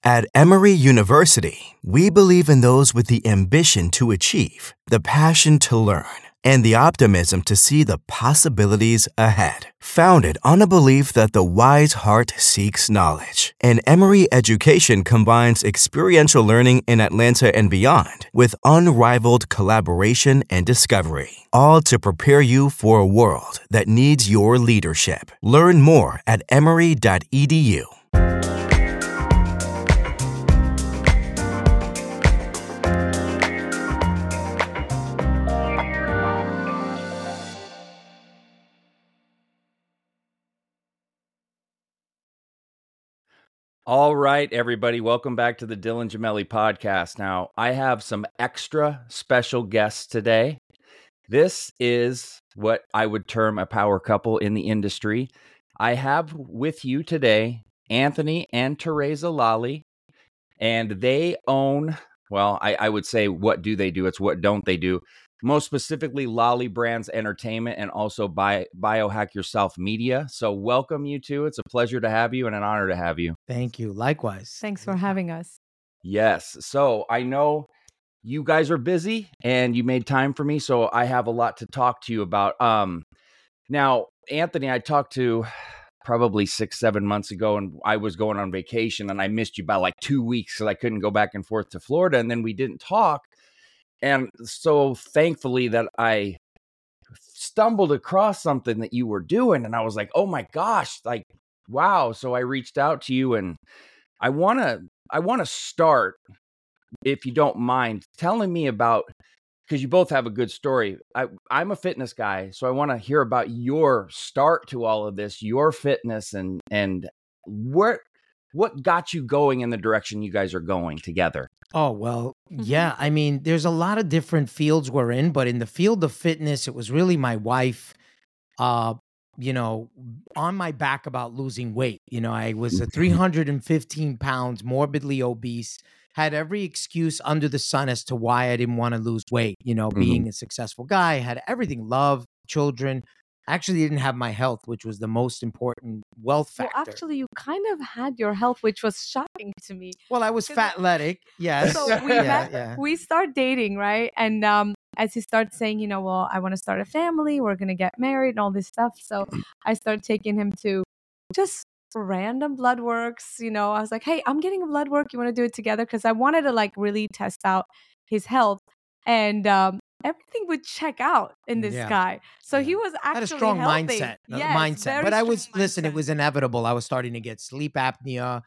At Emory University, we believe in those with the ambition to achieve, the passion to learn, and the optimism to see the possibilities ahead. Founded on a belief that the wise heart seeks knowledge, and Emory education combines experiential learning in Atlanta and beyond with unrivaled collaboration and discovery, all to prepare you for a world that needs your leadership. Learn more at emory.edu. All right, everybody, welcome back to the Dylan Gemelli podcast. Now, I have some extra special guests today. This is what I would term a power couple in the industry. I have with you today Anthony and Teresa Lally, and they own, well, I would say, what do they do? It's what don't they do? Most specifically, Lally Brands Entertainment and also Biohack Yourself Media. So welcome, you two. It's a pleasure to have you and an honor to have you. Thank you. Likewise. Thanks for having us. Yes. So I know you guys are busy and you made time for me, so I have a lot to talk to you about. Now, Anthony, I talked to probably 6-7 months ago, and I was going on vacation, and I missed you by like 2 weeks because I couldn't go back and forth to Florida, and then we didn't talk. And so thankfully that I stumbled across something that you were doing, and I was like, oh my gosh, like, wow. So I reached out to you, and I want to start, if you don't mind, telling me about, because you both have a good story. I'm a fitness guy, so I want to hear about your start to all of this, your fitness, and what got you going in the direction you guys are going together. Oh, well, yeah. I mean, there's a lot of different fields we're in, but in the field of fitness, it was really my wife, on my back about losing weight. I was 315 pounds, morbidly obese, had every excuse under the sun as to why I didn't want to lose weight. Being a successful guy, had everything, love, children. Actually didn't have my health, which was the most important wealth factor. Well, actually, you kind of had your health, which was shocking to me. Well, I was fatletic, yes. So we start dating, right? And as he starts saying, well, I want to start a family, we're going to get married and all this stuff. So I started taking him to just random blood works. I was like, hey, I'm getting a blood work. You want to do it together? Because I wanted to like really test out his health. And everything would check out in this guy. So he was actually had a strong healthy. mindset. But it was inevitable. I was starting to get sleep apnea.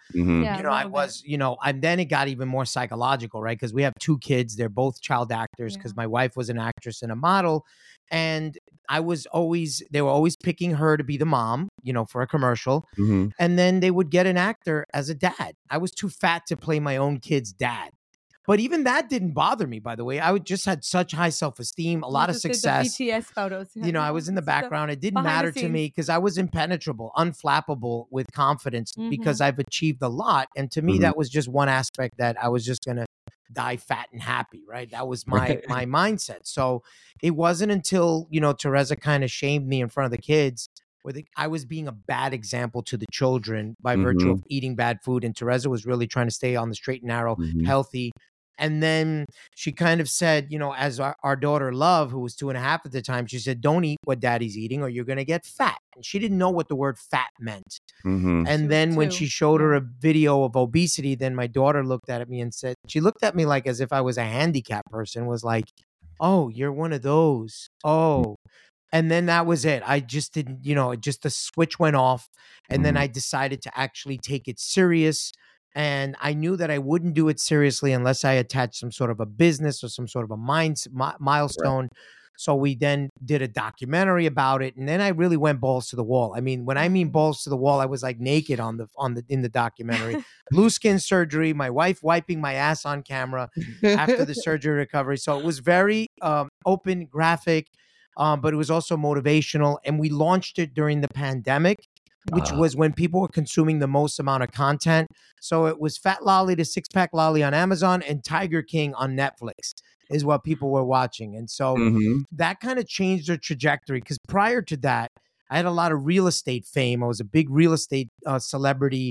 And then it got even more psychological, right? Because we have 2 kids. They're both child actors because my wife was an actress and a model. And they were always picking her to be the mom, for a commercial. And then they would get an actor as a dad. I was too fat to play my own kid's dad. But even that didn't bother me, by the way. I just had such high self-esteem, a lot of success. The BTS photos. I was in the background. It didn't matter to me because I was impenetrable, unflappable with confidence because I've achieved a lot. And to me, that was just one aspect that I was just going to die fat and happy, right? That was my mindset. So it wasn't until, Teresa kind of shamed me in front of the kids where I was being a bad example to the children by virtue of eating bad food. And Teresa was really trying to stay on the straight and narrow, healthy. And then she kind of said, as our daughter Love, who was 2.5 at the time, she said, don't eat what daddy's eating or you're going to get fat. And she didn't know what the word fat meant. And then when she showed her a video of obesity, then my daughter looked at me and said, she looked at me like as if I was a handicapped person, was like, oh, you're one of those. Oh. And then that was it. I just didn't, just the switch went off. And then I decided to actually take it serious. And I knew that I wouldn't do it seriously unless I attached some sort of a business or some sort of a milestone. Right. So we then did a documentary about it. And then I really went balls to the wall. I mean, when I mean balls to the wall, I was like naked in the documentary, blue skin surgery, my wife wiping my ass on camera after the surgery recovery. So it was very open, graphic, but it was also motivational. And we launched it during the pandemic, which was when people were consuming the most amount of content. So it was Fat Lolly to Six Pack Lolly on Amazon and Tiger King on Netflix is what people were watching. And so that kind of changed their trajectory because prior to that, I had a lot of real estate fame. I was a big real estate celebrity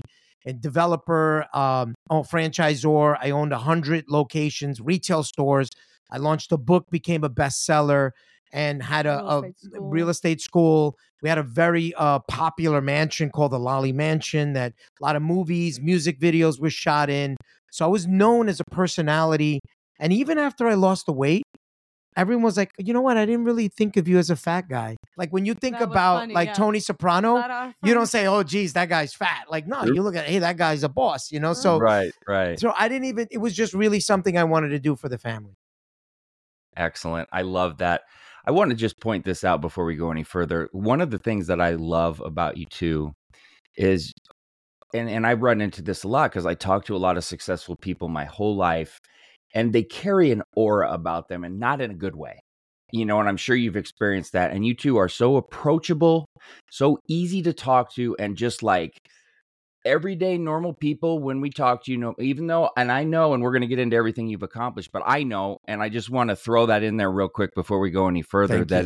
a developer, franchisor. I owned 100 locations, retail stores. I launched a book, became a bestseller, and had a real estate school. We had a very popular mansion called the Lolly Mansion that a lot of movies, music videos were shot in. So I was known as a personality. And even after I lost the weight, everyone was like, you know what? I didn't really think of you as a fat guy. Like when you think about Tony Soprano, you don't say, oh, geez, that guy's fat. Like, no, you look at, hey, that guy's a boss, you know? So, right. So I didn't even, it was just really something I wanted to do for the family. Excellent. I love that. I want to just point this out before we go any further. One of the things that I love about you too is, and I run into this a lot because I talk to a lot of successful people my whole life, and they carry an aura about them, and not in a good way. You know, and I'm sure you've experienced that. And you two are so approachable, so easy to talk to, and just like everyday normal people when we talk to you, know, even though, and I know, and we're going to get into everything you've accomplished, but I know, and I just want to throw that in there real quick before we go any further, that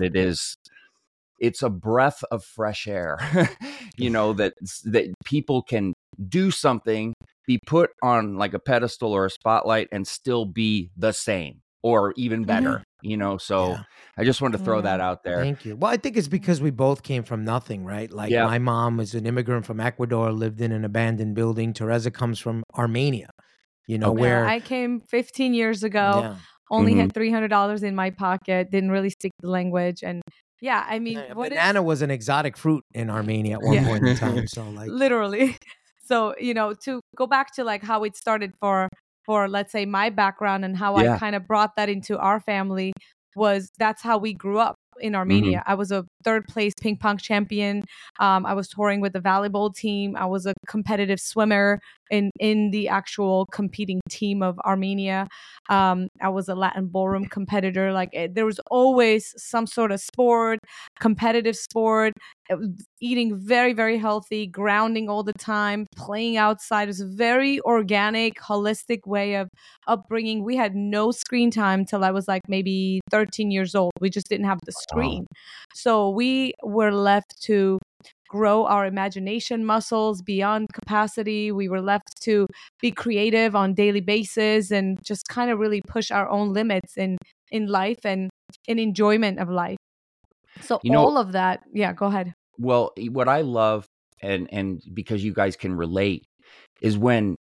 it's a breath of fresh air, you know, that people can do something, be put on like a pedestal or a spotlight and still be the same or even better, you know? So I just wanted to throw that out there. Thank you. Well, I think it's because we both came from nothing, right? Like my mom was an immigrant from Ecuador, lived in an abandoned building. Teresa comes from Armenia, you know, where I came 15 years ago, only had $300 in my pocket, didn't really speak the language. And I mean, banana was an exotic fruit in Armenia at one point in time. So like literally. So, you know, to go back to like how it started for let's say my background and how I kind of brought that into our family that's how we grew up in Armenia. I was a third place ping pong champion. I was touring with the volleyball team. I was a competitive swimmer in the actual competing team of Armenia. I was a Latin ballroom competitor. Like there was always some sort of sport, competitive sport, eating very, very healthy, grounding all the time, playing outside. It was a very organic, holistic way of upbringing. We had no screen time till I was like maybe 13 years old. We just didn't have the screen. So we were left to grow our imagination muscles beyond capacity. We were left to be creative on daily basis and just kind of really push our own limits in life and in enjoyment of life. So all of that, go ahead. Well, what I love, and because you guys can relate, is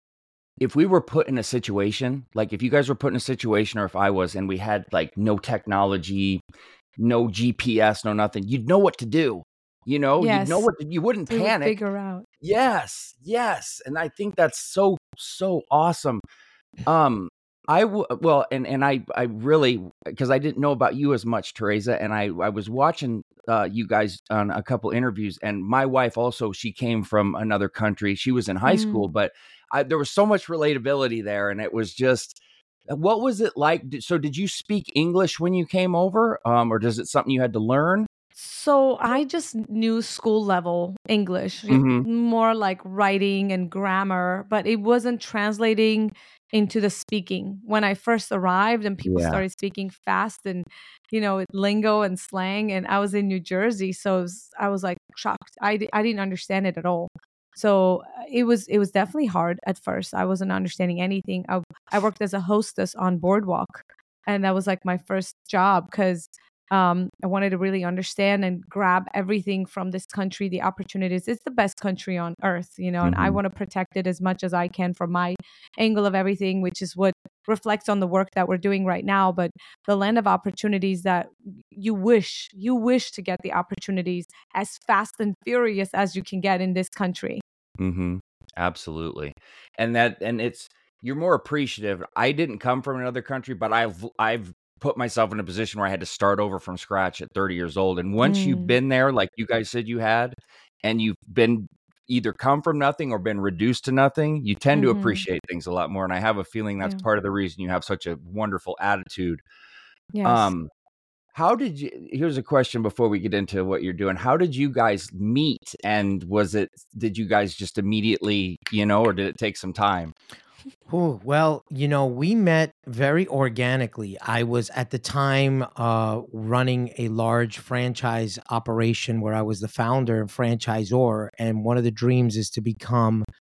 if we were put in a situation, like if you guys were put in a situation, or if I was, and we had like no technology, no GPS, no nothing, you'd know what to do. You know, you'd know you wouldn't panic. Figure out. Yes. And I think that's so awesome. I really, because I didn't know about you as much, Teresa, and I was watching you guys on a couple interviews, and my wife also, she came from another country. She was in high school, but there was so much relatability there, and it was just, what was it like? So did you speak English when you came over, or is it something you had to learn? So I just knew school level English, more like writing and grammar, but it wasn't translating into the speaking. When I first arrived and people started speaking fast and, you know, lingo and slang, and I was in New Jersey, so I was like shocked. I didn't understand it at all. So it was definitely hard at first. I wasn't understanding anything. I worked as a hostess on Boardwalk, and that was like my first job because I wanted to really understand and grab everything from this country, the opportunities. It's the best country on earth, you know, and I want to protect it as much as I can from my angle of everything, which is what reflects on the work that we're doing right now. But the land of opportunities that you wish to get the opportunities as fast and furious as you can get in this country. Absolutely. And you're more appreciative. I didn't come from another country, but I've put myself in a position where I had to start over from scratch at 30 years old. And once you've been there, like you guys said you had, and you've been either come from nothing or been reduced to nothing, you tend to appreciate things a lot more. And I have a feeling that's part of the reason you have such a wonderful attitude. Yes. Here's a question before we get into what you're doing. How did you guys meet? And did you guys just immediately, you know, or did it take some time? Well, you know, we met very organically. I was at the time running a large franchise operation where I was the founder and franchisor. And one of the dreams is to become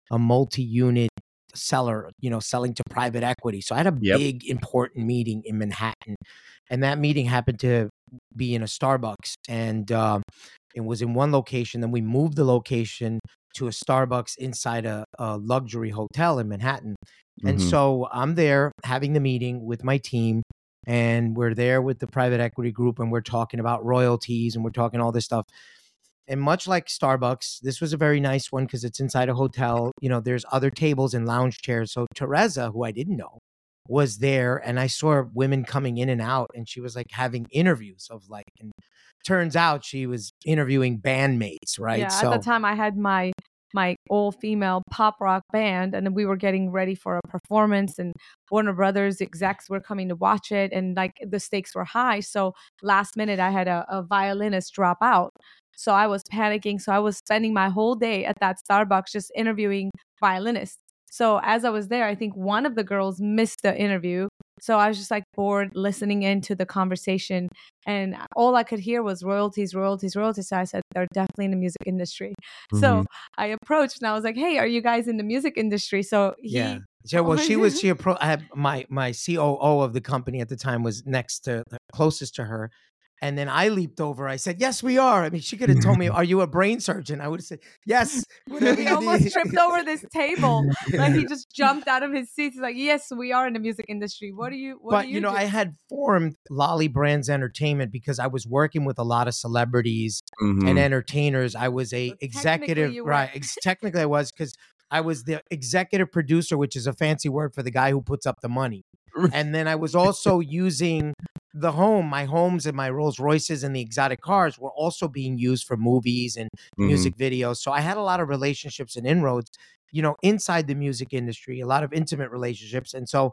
a multi-unit seller, selling to private equity. So I had a big, important meeting in Manhattan, and that meeting happened to be in a Starbucks, and it was in one location. Then we moved the location to a Starbucks inside a luxury hotel in Manhattan. And so I'm there having the meeting with my team, and we're there with the private equity group, and we're talking about royalties, and we're talking all this stuff. And much like Starbucks, this was a very nice one because it's inside a hotel. There's other tables and lounge chairs. So Teresa, who I didn't know, was there, and I saw women coming in and out, and she was like having interviews of and turns out she was interviewing bandmates, right? Yeah, at the time I had my all-female pop rock band, and we were getting ready for a performance, and Warner Brothers execs were coming to watch it, and the stakes were high. So last minute I had a violinist drop out. So I was panicking. So I was spending my whole day at that Starbucks just interviewing violinists. So as I was there, I think one of the girls missed the interview. So I was just bored listening into the conversation, and all I could hear was royalties, royalties, royalties. So I said, they're definitely in the music industry. So I approached and I was like, hey, are you guys in the music industry? So he... Yeah, well, I had my COO of the company at the time was closest to her. And then I leaped over. I said, yes, we are. I mean, she could have told me, are you a brain surgeon? I would have said, yes. He almost tripped over this table. He just jumped out of his seat. He's like, yes, we are in the music industry. What do you do? I had formed Lolly Brands Entertainment because I was working with a lot of celebrities and entertainers. I was a executive, right? Technically I was, because I was the executive producer, which is a fancy word for the guy who puts up the money. And then I was also using my homes and my Rolls Royces and the exotic cars were also being used for movies and music videos. So I had a lot of relationships and inroads, inside the music industry, a lot of intimate relationships. And so,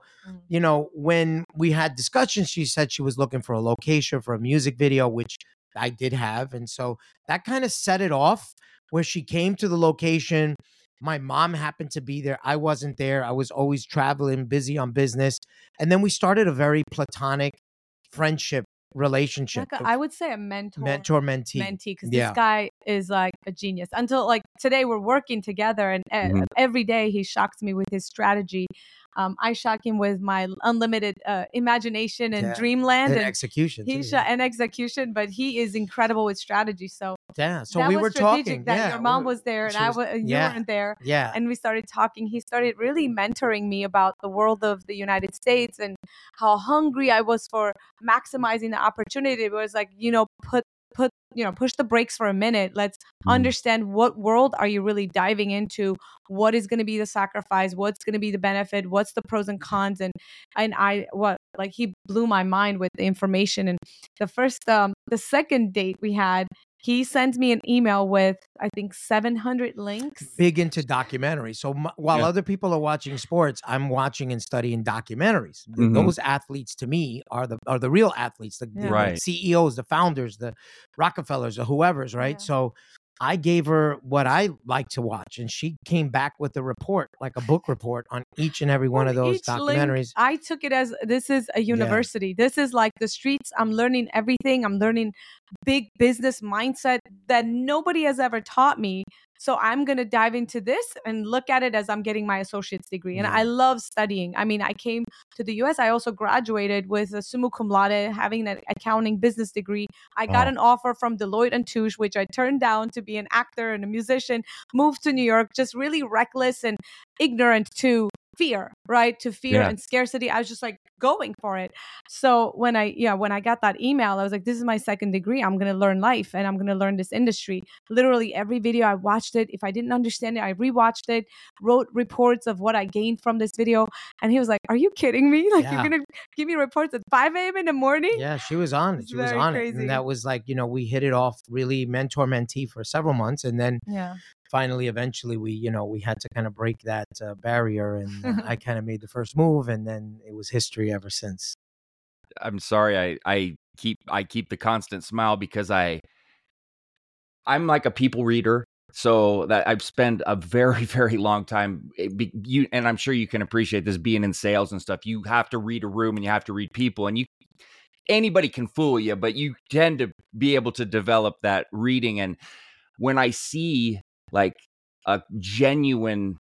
when we had discussions, she said she was looking for a location for a music video, which I did have. And so that kind of set it off, where she came to the location. My mom happened to be there. I wasn't there. I was always traveling, busy on business. And then we started a very platonic friendship relationship. I would say a mentee, because this guy is a genius. Until today, we're working together, and every day he shocks me with his strategy. I shock him with my unlimited imagination and dreamland and execution. And execution, but he is incredible with strategy. So so we were talking. That your mom was there and you weren't there. Yeah, and we started talking. He started really mentoring me about the world of the United States and how hungry I was for maximizing the opportunity. It was push the brakes for a minute. Let's understand what world are you really diving into? What is going to be the sacrifice? What's going to be the benefit? What's the pros and cons? And he blew my mind with the information. And the second date we had, he sent me an email with, I think, 700 links. Big into documentaries. So while other people are watching sports, I'm watching and studying documentaries. Those athletes, to me, are the real athletes, the CEOs, the founders, the Rockefellers, or whoever's, right? Yeah. So I gave her what I like to watch, and she came back with a report, like a book report on each and every one of those documentaries. Link, I took it as this is a university. Yeah. This is like the streets. I'm learning everything. I'm learning big business mindset that nobody has ever taught me. So I'm going to dive into this and look at it as I'm getting my associate's degree. And I love studying. I mean, I came to the US. I also graduated with a summa cum laude, having an accounting business degree. I got an offer from Deloitte & Touche, which I turned down to be an actor and a musician, moved to New York, just really reckless and ignorant to fear, right? To fear and scarcity. I was just going for it. So when I got that email, I was like, this is my second degree. I'm going to learn life and I'm going to learn this industry. Literally every video I watched it. If I didn't understand it, I rewatched it, wrote reports of what I gained from this video. And he was like, are you kidding me? You're going to give me reports at 5 a.m. in the morning? Yeah, she was on it. She was on it. And that was we hit it off really mentor-mentee for several months. And then finally, eventually, we had to kind of break that barrier, and I kind of made the first move, and then it was history ever since. I'm sorry, I keep the constant smile because I'm like a people reader, so that I've spent a very, very long time. And I'm sure you can appreciate this, being in sales and stuff. You have to read a room and you have to read people, and anybody can fool you, but you tend to be able to develop that reading. And when I see a genuine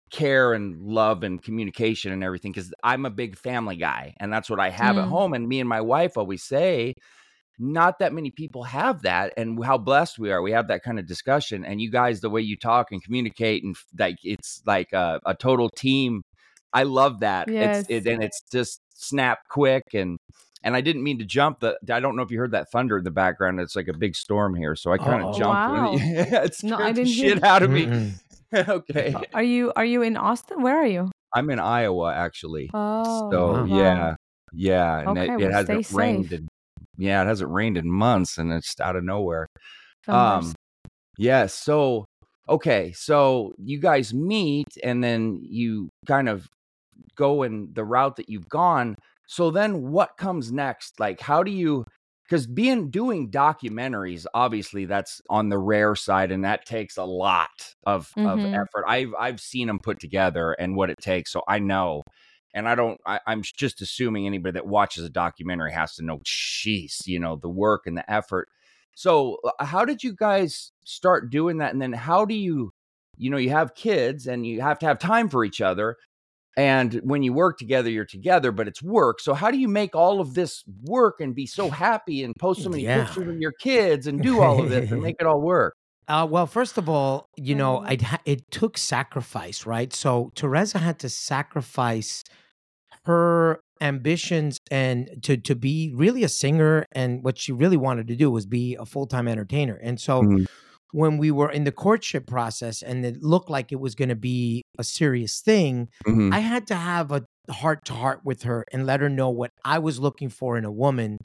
care and love and communication and everything, because I'm a big family guy and that's what I have at home. And me and my wife always say, not that many people have that, and how blessed we are. We have that kind of discussion, and you guys, the way you talk and communicate, and like it's like a total team. I love that. Yes. And it's just snap quick, and I didn't mean to jump. I don't know if you heard that thunder in the background. It's like a big storm here, so I kind of jumped. Wow. It scared No, I the didn't hear. shit out of me. Okay. Are you in Austin? Where are you? I'm in Iowa, actually. Oh, So wow. yeah, and Okay, it well, hasn't stay rained. safe. Yeah, it hasn't rained in months, and it's out of nowhere. Thunders. Yeah. So okay, so you guys meet, and then you kind of go in the route that you've gone. So then, what comes next? Like, how do you? Because doing documentaries, obviously, that's on the rare side, and that takes a lot of effort. I've seen them put together and what it takes, so I know. And I'm just assuming anybody that watches a documentary has to know, geez, the work and the effort. So how did you guys start doing that? And then how do you have kids and you have to have time for each other. And when you work together, you're together, but it's work. So how do you make all of this work and be so happy and post so many pictures of your kids and do all of this and make it all work? Well, first of all, it took sacrifice, right? So Teresa had to sacrifice her ambitions and to be really a singer, and what she really wanted to do was be a full-time entertainer. And so when we were in the courtship process and it looked like it was going to be a serious thing, I had to have a heart-to-heart with her and let her know what I was looking for in a woman.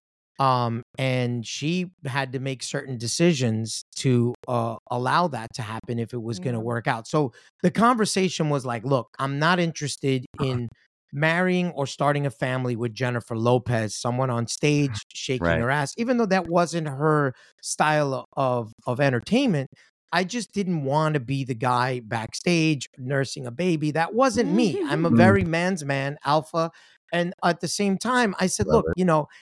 And she had to make certain decisions to allow that to happen if it was going to work out. So the conversation was like, look, I'm not interested in marrying or starting a family with Jennifer Lopez, someone on stage shaking her ass, even though that wasn't her style of entertainment. I just didn't want to be the guy backstage nursing a baby. That wasn't me. I'm a very man's man, alpha. And at the same time, I said, look,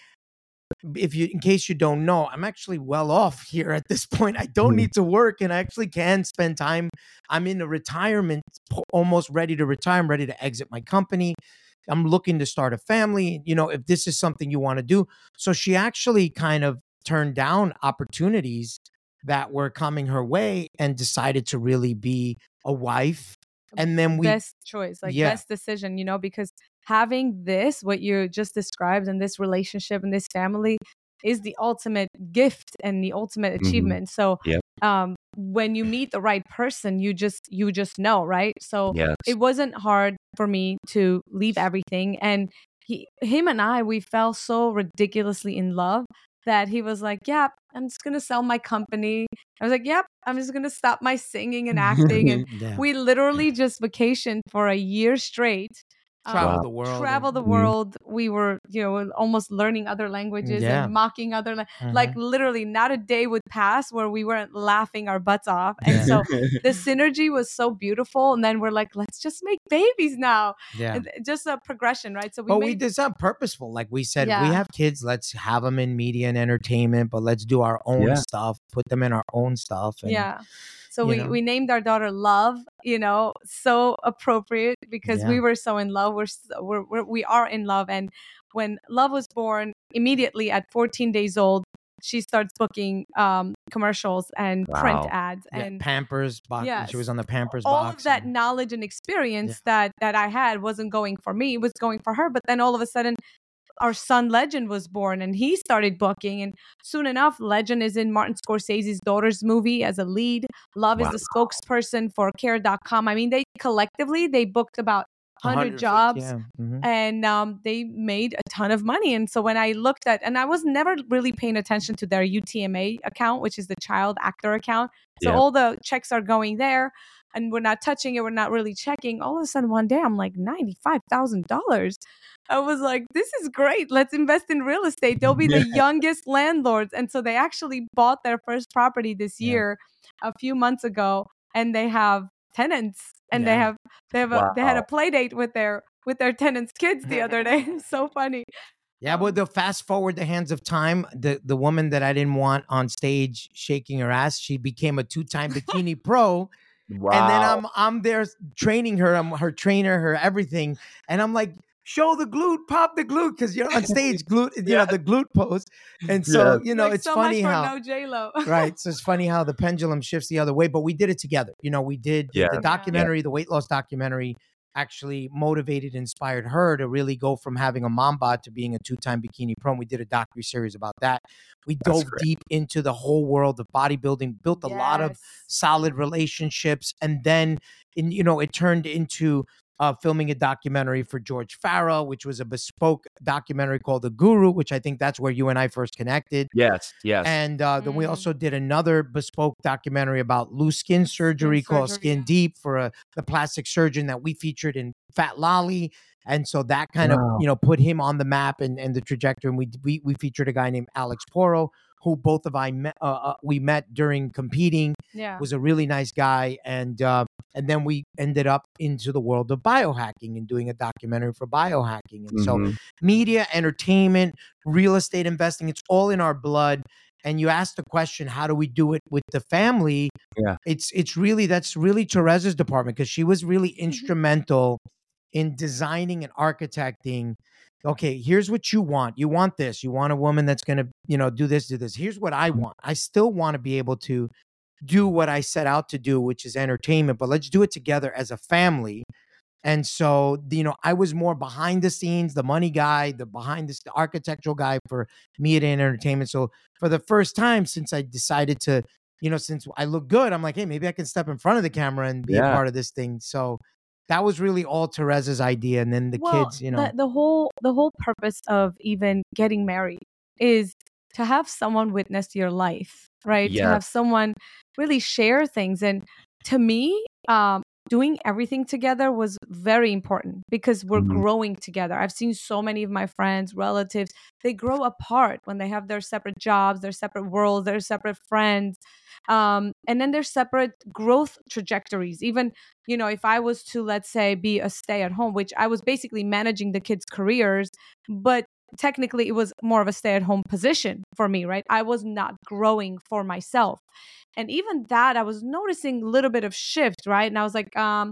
in case you don't know, I'm actually well off here at this point. I don't need to work, and I actually can spend time. I'm in a retirement, almost ready to retire. I'm ready to exit my company. I'm looking to start a family, if this is something you want to do. So she actually kind of turned down opportunities that were coming her way and decided to really be a wife. And then best choice, best decision, because having what you just described, and this relationship and this family is the ultimate gift and the ultimate achievement. So when you meet the right person, you just know, right? So it wasn't hard for me to leave everything. And him and I, we fell so ridiculously in love that he was like, yeah, I'm just going to sell my company. I was like, yep, I'm just going to stop my singing and acting. And we literally just vacationed for a year straight. Travel the world. We were, almost learning other languages and mocking other, like literally not a day would pass where we weren't laughing our butts off. And so the synergy was so beautiful. And then we're like, let's just make babies now. Yeah. Just a progression, right? So we did something purposeful. Like we said, we have kids, let's have them in media and entertainment, but let's do our own stuff, put them in our own stuff. And, so we named our daughter Love, so appropriate because we were so in love. We are in love. And when Love was born, immediately at 14 days old, she starts booking commercials and print ads and Pampers box. Yes. She was on the Pampers all box. All of that knowledge and experience that I had wasn't going for me. It was going for her. But then all of a sudden, our son Legend was born and he started booking, and soon enough Legend is in Martin Scorsese's Daughters movie as a lead. Love is the spokesperson for care.com. I mean, they collectively booked about 100 jobs and they made a ton of money. And so when I looked at, and I was never really paying attention to their UTMA account, which is the child actor account. So all the checks are going there and we're not touching it. We're not really checking. All of a sudden one day I'm like $95,000. I was like, this is great. Let's invest in real estate. They'll be the youngest landlords. And so they actually bought their first property this year, a few months ago, and they have tenants, and they had a play date with their tenants' kids the other day. It's so funny. Yeah, but the fast forward the hands of time, the woman that I didn't want on stage shaking her ass, she became a 2-time bikini pro. Wow. And then I'm there training her. I'm her trainer, her everything. And I'm like, show the glute, pop the glute, because you're on stage, glute, the glute pose. And so, like it's so funny much for how no J-Lo. right. So it's funny how the pendulum shifts the other way, but we did it together. We did the documentary, the weight loss documentary actually motivated, inspired her to really go from having a mom bod to being a 2-time bikini pro. And we did a docuseries about that. We dove deep into the whole world of bodybuilding, built a lot of solid relationships. And then, it turned into filming a documentary for George Farah, which was a bespoke documentary called The Guru, which I think that's where you and I first connected. Yes. And then we also did another bespoke documentary about loose skin surgery called Skin Deep for the plastic surgeon that we featured in Fat Lolly. And so that kind of, put him on the map and the trajectory. And we featured a guy named Alex Poro, who both of we met during competing. Yeah. Was a really nice guy. And then we ended up into the world of biohacking and doing a documentary for biohacking. And so media, entertainment, real estate investing, it's all in our blood. And you asked the question, how do we do it with the family? Yeah. That's really Teresa's department, because she was really instrumental in designing and architecting. Okay, here's what you want. You want this. You want a woman that's going to, do this, do this. Here's what I want. I still want to be able to do what I set out to do, which is entertainment, but let's do it together as a family. And so, I was more behind the scenes, the money guy, the architectural guy for media and entertainment. So for the first time since I decided to, since I look good, I'm like, hey, maybe I can step in front of the camera and be a part of this thing. So that was really all Teresa's idea. And then the kids, the whole purpose of even getting married is to have someone witness your life, right? Yes. To have someone really share things. And to me, doing everything together was very important because we're growing together. I've seen so many of my friends, relatives, they grow apart when they have their separate jobs, their separate worlds, their separate friends. And then their separate growth trajectories. Even, if I was to, let's say, be a stay-at-home, which I was basically managing the kids' careers, but technically it was more of a stay-at-home position for me, right? I was not growing for myself. And even that, I was noticing a little bit of shift, right? And I was like,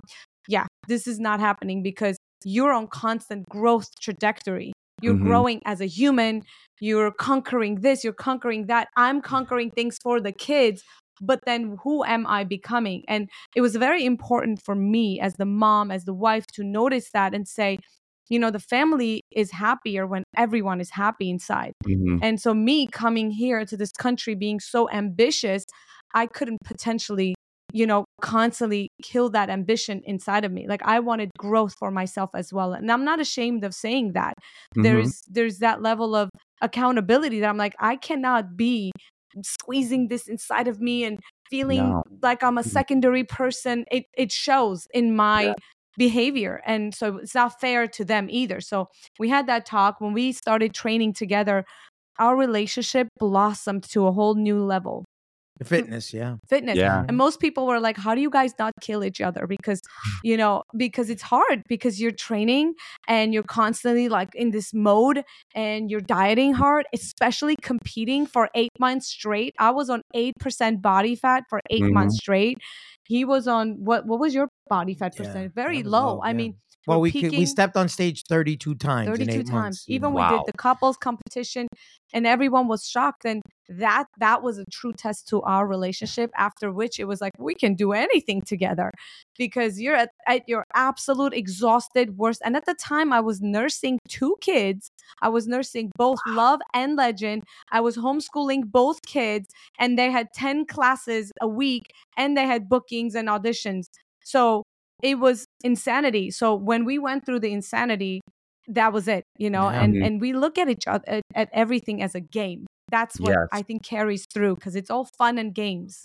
this is not happening because you're on constant growth trajectory. You're growing as a human. You're conquering this, you're conquering that. I'm conquering things for the kids. But then who am I becoming? And it was very important for me as the mom, as the wife, to notice that and say, the family is happier when everyone is happy inside. And so me coming here to this country being so ambitious, I couldn't potentially, constantly kill that ambition inside of me. Like I wanted growth for myself as well. And I'm not ashamed of saying that. There's that level of accountability that I'm like, I cannot be squeezing this inside of me and feeling like I'm a secondary person. It shows in my behavior. And so it's not fair to them either. So we had that talk. When we started training together, our relationship blossomed to a whole new level. Fitness. Yeah. And most people were like, how do you guys not kill each other? Because, because it's hard, because you're training and you're constantly like in this mode and you're dieting hard, especially competing for 8 months straight. I was on 8% body fat for 8 months straight. He was on, what was your body fat percentage? Very low. I mean, well, we stepped on stage 32 times. 32 in 8 times. Months, Even we did the couples competition, and everyone was shocked. And that was a true test to our relationship. After which it was like, we can do anything together, because you're at your absolute exhausted worst. And at the time, I was nursing 2 kids. I was nursing both Love and Legend. I was homeschooling both kids, and they had 10 classes a week, and they had bookings and auditions. So it was insanity. So when we went through the insanity, that was it, and we look at each other, at everything as a game. That's what I think carries through, because it's all fun and games.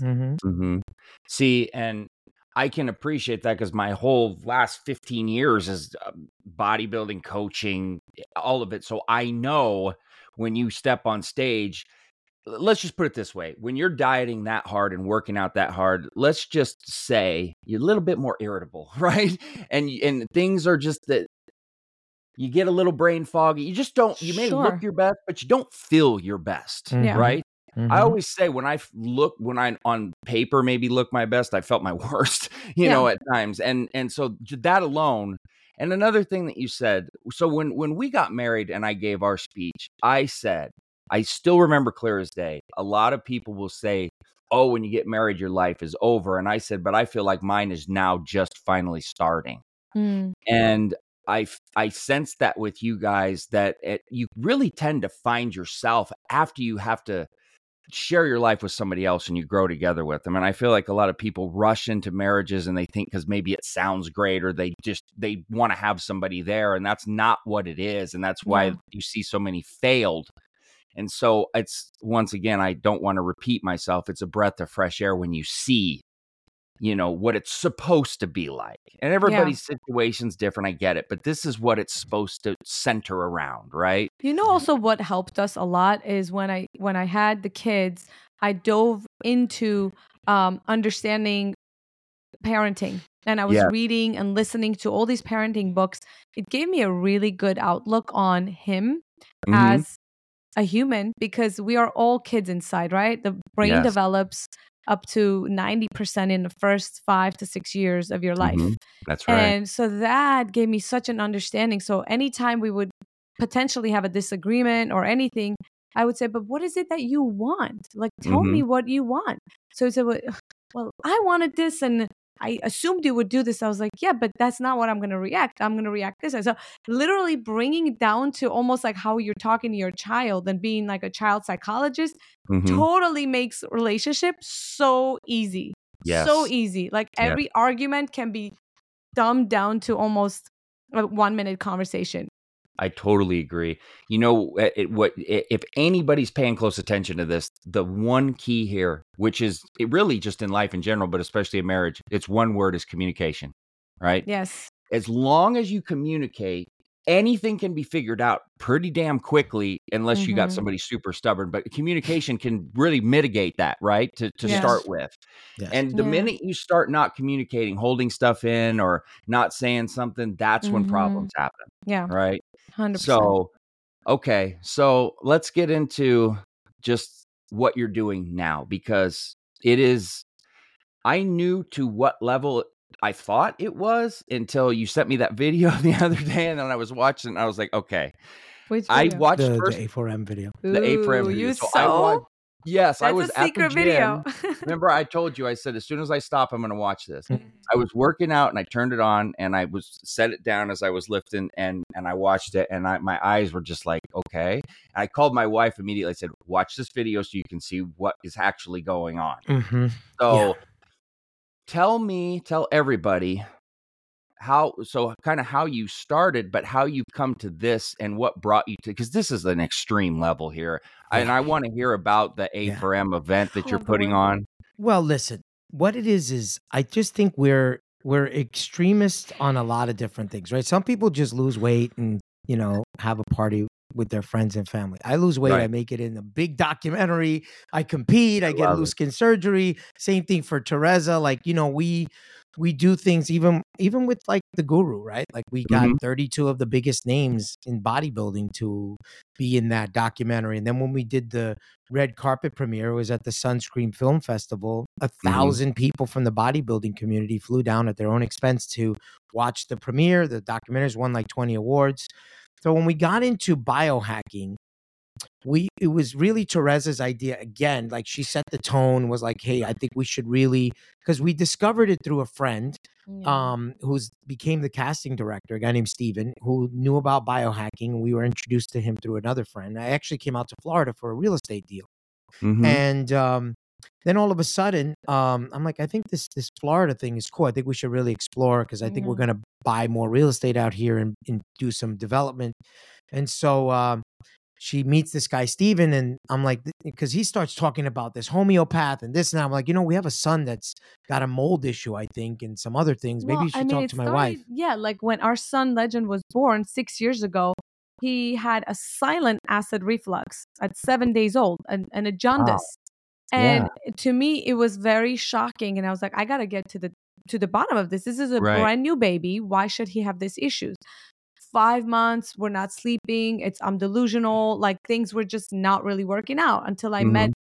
See, and I can appreciate that because my whole last 15 years is bodybuilding, coaching, all of it. So I know when you step on stage, let's just put it this way. When you're dieting that hard and working out that hard, let's just say you're a little bit more irritable, right? And things are just that you get a little brain foggy. You just don't, you may look your best, but you don't feel your best, right? I always say when I on paper maybe look my best, I felt my worst, at times. And so that alone. And another thing that you said, so when we got married and I gave our speech, I said, I still remember clear as day, a lot of people will say, oh, when you get married, your life is over. And I said, but I feel like mine is now just finally starting. And I sense that with you guys, that you really tend to find yourself after you have to share your life with somebody else and you grow together with them. And I feel like a lot of people rush into marriages and they think because maybe it sounds great or they want to have somebody there. And that's not what it is. And that's why you see so many failed. And so it's, once again, I don't want to repeat myself. It's a breath of fresh air when you see, what it's supposed to be like. And everybody's situation's different. I get it. But this is what it's supposed to center around, right? Also what helped us a lot is when I had the kids, I dove into understanding parenting. And I was reading and listening to all these parenting books. It gave me a really good outlook on him as a human, because we are all kids inside, right? The brain develops up to 90% in the first 5 to 6 years of your life. That's right. And so that gave me such an understanding. So anytime we would potentially have a disagreement or anything, I would say, but what is it that you want? Like, tell me what you want. So he said, well, I wanted this and I assumed you would do this. I was like, yeah, but that's not what I'm going to react. I'm going to react this. And so literally bringing it down to almost like how you're talking to your child and being like a child psychologist totally makes relationship so easy. Yes. So easy. Like every argument can be dumbed down to almost a 1-minute conversation. I totally agree. If anybody's paying close attention to this, the one key here, which is it really just in life in general, but especially in marriage, it's one word, is communication, right? Yes. As long as you communicate, anything can be figured out pretty damn quickly, unless you got somebody super stubborn. But communication can really mitigate that, right? To start with. Yes. And the minute you start not communicating, holding stuff in or not saying something, that's when problems happen. Yeah. Right. 100%. So, okay. So let's get into just what you're doing now, because I knew to what level I thought it was until you sent me that video the other day, and then I was watching, and I was like, okay. Which video? I watched the A4M video. The A4M video. I was at the gym. Video. Remember, I told you, I said, as soon as I stop, I'm going to watch this. I was working out and I turned it on and I set it down as I was lifting and I watched it, and my eyes were just like, okay. And I called my wife immediately. I said, watch this video so you can see what is actually going on. So tell everybody how you started, but how you come to this and what brought you to, because this is an extreme level here. And I want to hear about the A4M event that you're putting on. Well, listen, what it is I just think we're extremists on a lot of different things, right? Some people just lose weight and, have a party with their friends and family. I lose weight. Right. I make it in a big documentary. I compete. I get loose skin surgery. Same thing for Teresa. Like, we do things even with like the Guru, right? Like we got 32 of the biggest names in bodybuilding to be in that documentary. And then when we did the red carpet premiere, it was at the Sunscreen Film Festival. 1,000 people from the bodybuilding community flew down at their own expense to watch the premiere. The documentaries won like 20 awards. So when we got into biohacking, it was really Teresa's idea again. Like she set the tone, was like, hey, I think we should really, because we discovered it through a friend who's became the casting director, a guy named Steven, who knew about biohacking. And we were introduced to him through another friend. I actually came out to Florida for a real estate deal. And then all of a sudden, I'm like, I think this Florida thing is cool. I think we should really explore, because I think we're going to buy more real estate out here and do some development. And so she meets this guy, Steven, and I'm like, because he starts talking about this homeopath and this, and I'm like, we have a son that's got a mold issue, I think, and some other things. Maybe you should talk to my wife. Yeah, like when our son Legend was born 6 years ago, he had a silent acid reflux at 7 days old and a jaundice. Wow. And to me, it was very shocking. And I was like, I got to get to the bottom of this. This is a brand new baby. Why should he have these issues? 5 months, we're not sleeping. I'm delusional. Like things were just not really working out until I met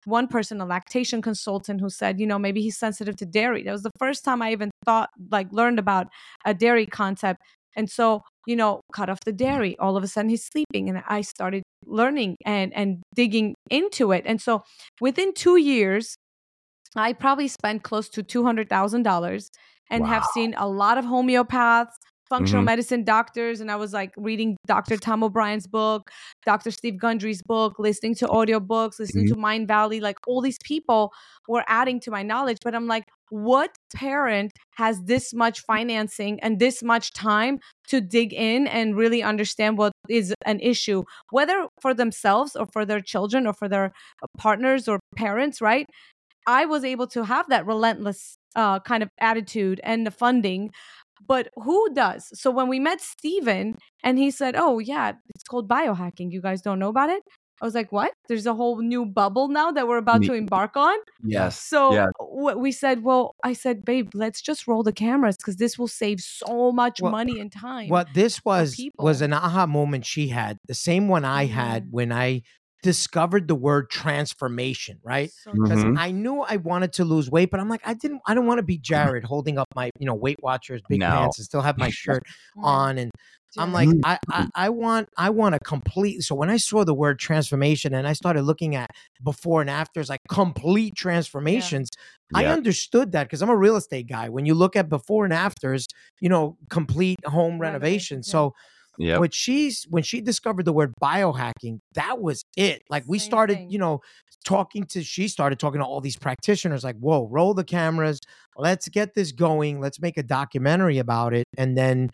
one person, a lactation consultant, who said, maybe he's sensitive to dairy. That was the first time I even learned about a dairy concept. And so, cut off the dairy. All of a sudden he's sleeping. And I started learning and digging into it. And so within 2 years, I probably spent close to $200,000 and have seen a lot of homeopaths, functional medicine doctors. And I was like reading Dr. Tom O'Brien's book, Dr. Steve Gundry's book, listening to audiobooks, listening to Mind Valley. Like all these people were adding to my knowledge. But I'm like, what parent has this much financing and this much time to dig in and really understand what is an issue, whether for themselves or for their children or for their partners or parents, right? I was able to have that relentless kind of attitude and the funding. But who does? So when we met Steven and he said, oh, yeah, it's called biohacking. You guys don't know about it? I was like, what? There's a whole new bubble now that we're about to embark on? Yes. So we said, I said, babe, let's just roll the cameras because this will save so much money and time. What this was an aha moment she had, the same one I had when I discovered the word transformation, right? Because I knew I wanted to lose weight, but I'm like, I don't want to be Jared holding up my, Weight Watchers big pants and still have my shirt on. And I'm like, I want a complete. So when I saw the word transformation and I started looking at before and afters, like complete transformations, I understood that because I'm a real estate guy. When you look at before and afters, complete home renovation. So when she discovered the word biohacking, that was it. Like we started, she started talking to all these practitioners like, whoa, roll the cameras. Let's get this going. Let's make a documentary about it. And then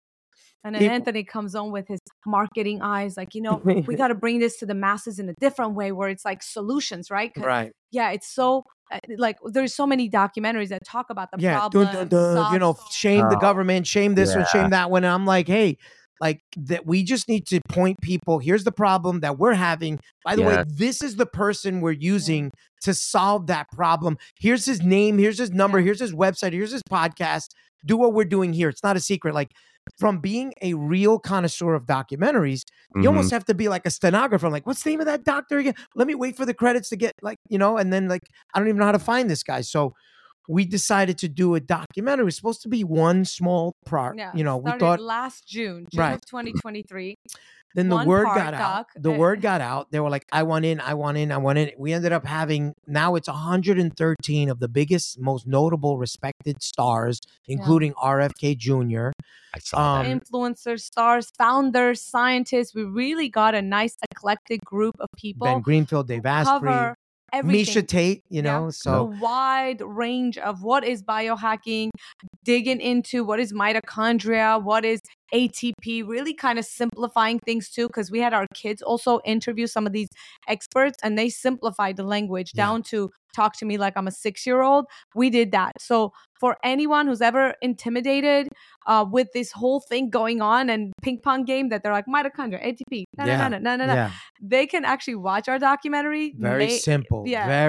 Anthony comes on with his marketing eyes, like, we got to bring this to the masses in a different way where it's like solutions, right? Right. Yeah, it's so like there's so many documentaries that talk about the problem. Shame the government, shame this one, shame that one. And I'm like, hey, like that we just need to point people. Here's the problem that we're having. By the way, this is the person we're using to solve that problem. Here's his name. Here's his number. Here's his website. Here's his podcast. Do what we're doing here. It's not a secret. Like from being a real connoisseur of documentaries, you almost have to be like a stenographer. I'm like, what's the name of that doctor again? Let me wait for the credits to get and then like, I don't even know how to find this guy. So we decided to do a documentary. It was supposed to be one small part. We thought last June of 2023. Then the word got out. The word got out. They were like, I want in. We ended up having, now it's 113 of the biggest, most notable, respected stars, including RFK Jr. I saw that. Influencers, stars, founders, scientists. We really got a nice eclectic group of people. Ben Greenfield, Dave Asprey. Everything. Misha Tate, so a wide range of what is biohacking, digging into what is mitochondria, what is ATP, really kind of simplifying things too, because we had our kids also interview some of these experts and they simplified the language down to talk to me like I'm a 6-year-old. We did that. So for anyone who's ever intimidated with this whole thing going on and ping pong game that they're like mitochondria, ATP, no. They can actually watch our documentary. Very simple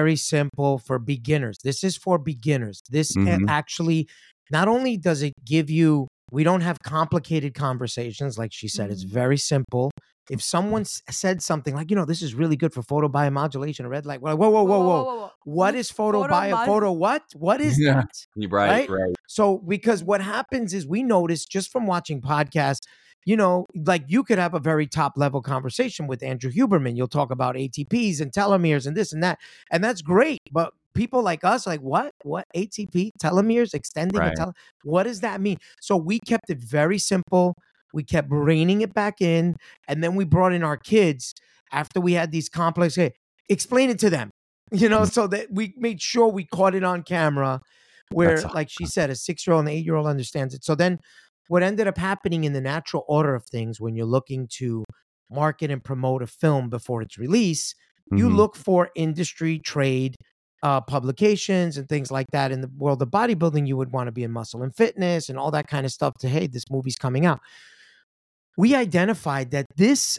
for beginners. This is for beginners. This actually, not only does it give you, we don't have complicated conversations. Like she said, it's very simple. If someone said something like, this is really good for photobiomodulation, a red light, whoa. What is what is that? Right. So, because what happens is we notice just from watching podcasts, like you could have a very top level conversation with Andrew Huberman. You'll talk about ATPs and telomeres and this and that. And that's great. But people like us, like, what ATP, telomeres, extending what does that mean? So we kept it very simple. We kept reining it back in. And then we brought in our kids after we had these complex, explain it to them, so that we made sure we caught it on camera where, like she said, a 6-year-old and an 8-year-old understands it. So then what ended up happening in the natural order of things, when you're looking to market and promote a film before its release, you look for industry, trade, publications and things like that. In the world of bodybuilding, you would want to be in Muscle and Fitness and all that kind of stuff to, hey, this movie's coming out. We identified that this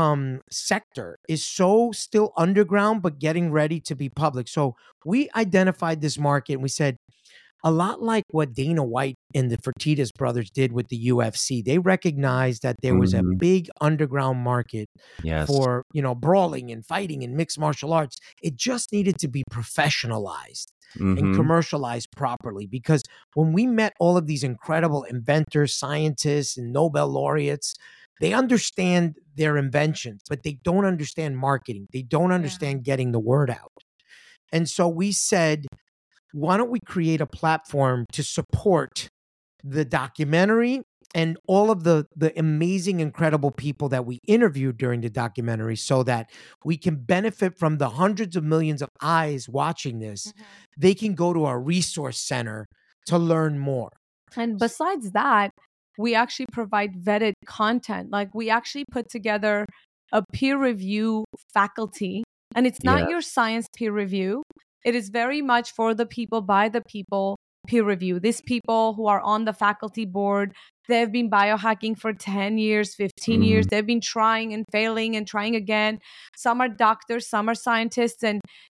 sector is so still underground, but getting ready to be public. So we identified this market and we said, a lot like what Dana White and the Fertitas brothers did with the UFC. They recognized that there was a big underground market for, brawling and fighting and mixed martial arts. It just needed to be professionalized and commercialized properly, because when we met all of these incredible inventors, scientists, and Nobel laureates, they understand their inventions, but they don't understand marketing. They don't understand getting the word out. And so we said, why don't we create a platform to support the documentary and all of the amazing, incredible people that we interviewed during the documentary, so that we can benefit from the hundreds of millions of eyes watching this. They can go to our resource center to learn more. And besides that, we actually provide vetted content. Like, we actually put together a peer review faculty, and it's not your science peer review. It is very much for the people, by the people peer review. These people who are on the faculty board, they've been biohacking for 10 years, 15 years. They've been trying and failing and trying again. Some are doctors, some are scientists. And,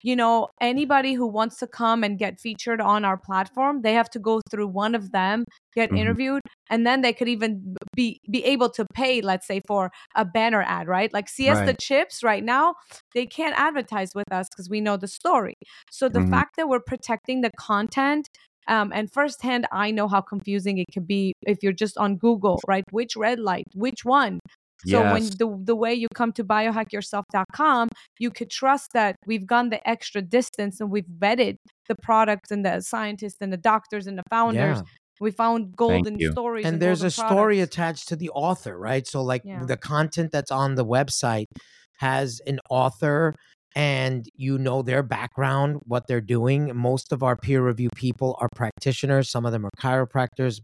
anybody who wants to come and get featured on our platform, they have to go through one of them, get interviewed, and then they could even be able to pay, let's say, for a banner ad, right? Like Siesta Chips right now, they can't advertise with us because we know the story. So the fact that we're protecting the content, and firsthand, I know how confusing it can be if you're just on Google, right? Which red light, which one? So when the way you come to biohackyourself.com, you could trust that we've gone the extra distance and we've vetted the products and the scientists and the doctors and the founders. We found golden stories. And there's a story attached to the author, right? So the content that's on the website has an author, and their background, what they're doing. Most of our peer review people are practitioners. Some of them are chiropractors,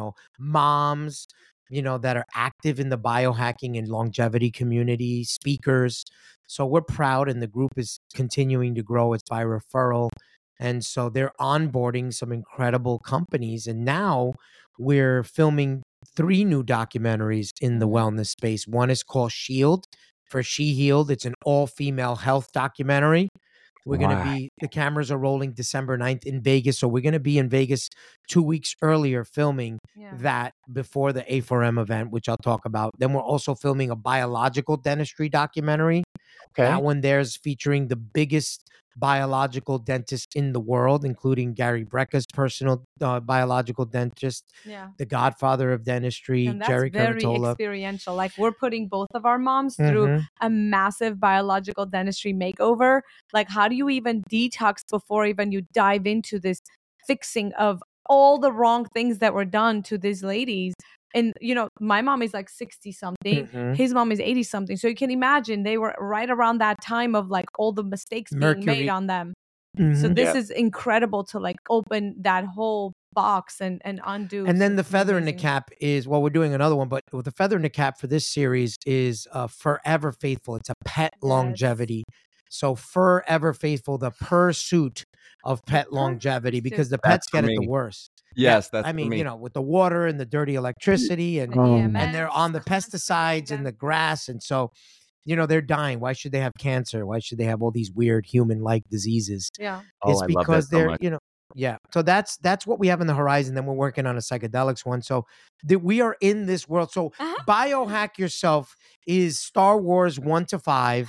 moms, that are active in the biohacking and longevity community, speakers. So we're proud, and the group is continuing to grow. It's by referral. And so they're onboarding some incredible companies. And now we're filming 3 new documentaries in the wellness space. One is called Shield, for She Healed. It's an all-female health documentary. We're going to be, the cameras are rolling December 9th in Vegas. So we're going to be in Vegas 2 weeks earlier filming that before the A4M event, which I'll talk about. Then we're also filming a biological dentistry documentary. That one there's featuring the biggest biological dentist in the world, including Gary Brecka's personal biological dentist, the godfather of dentistry, and that's Jerry very Curatola. Experiential. Like, we're putting both of our moms through a massive biological dentistry makeover. Like, how do you even detox before even you dive into this fixing of all the wrong things that were done to these ladies? And, my mom is like 60 something. His mom is 80 something. So you can imagine they were right around that time of like all the mistakes being made on them. So this is incredible to like open that whole box and undo. And then the feather in the cap is, we're doing another one, but the feather in the cap for this series is Forever Faithful. It's a pet longevity. So Forever Faithful, the pursuit of pet longevity, because the pets get it the worst. Yes, I mean, with the water and the dirty electricity and they're on the pesticides and the grass. And so, they're dying. Why should they have cancer? Why should they have all these weird human-like diseases? It's because they're, So that's what we have on the horizon. Then we're working on a psychedelics one. So we are in this world. So Biohack Yourself is Star Wars 1 to 5.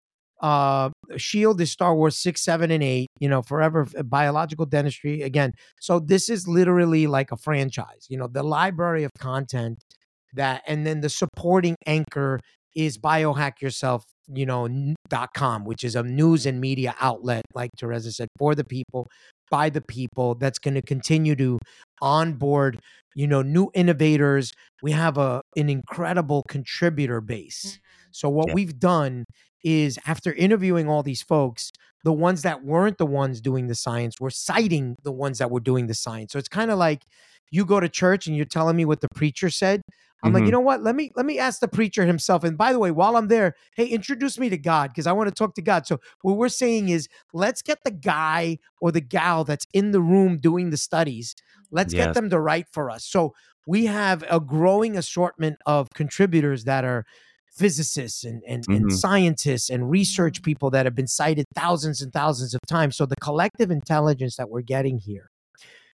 Shield is Star Wars 6, 7, and 8. Forever biological dentistry again. So this is literally like a franchise. The library of content and then the supporting anchor is Biohack Yourself, .com, which is a news and media outlet, like Teresa said, for the people, by the people. That's going to continue to onboard, new innovators. We have an incredible contributor base. So what we've done is, after interviewing all these folks, the ones that weren't the ones doing the science, we're citing the ones that were doing the science. So it's kind of like you go to church and you're telling me what the preacher said. I'm like, you know what? Let me ask the preacher himself. And by the way, while I'm there, hey, introduce me to God, because I want to talk to God. So what we're saying is, let's get the guy or the gal that's in the room doing the studies. Let's get them to write for us. So we have a growing assortment of contributors that are physicists and scientists and research people that have been cited thousands and thousands of times. So the collective intelligence that we're getting here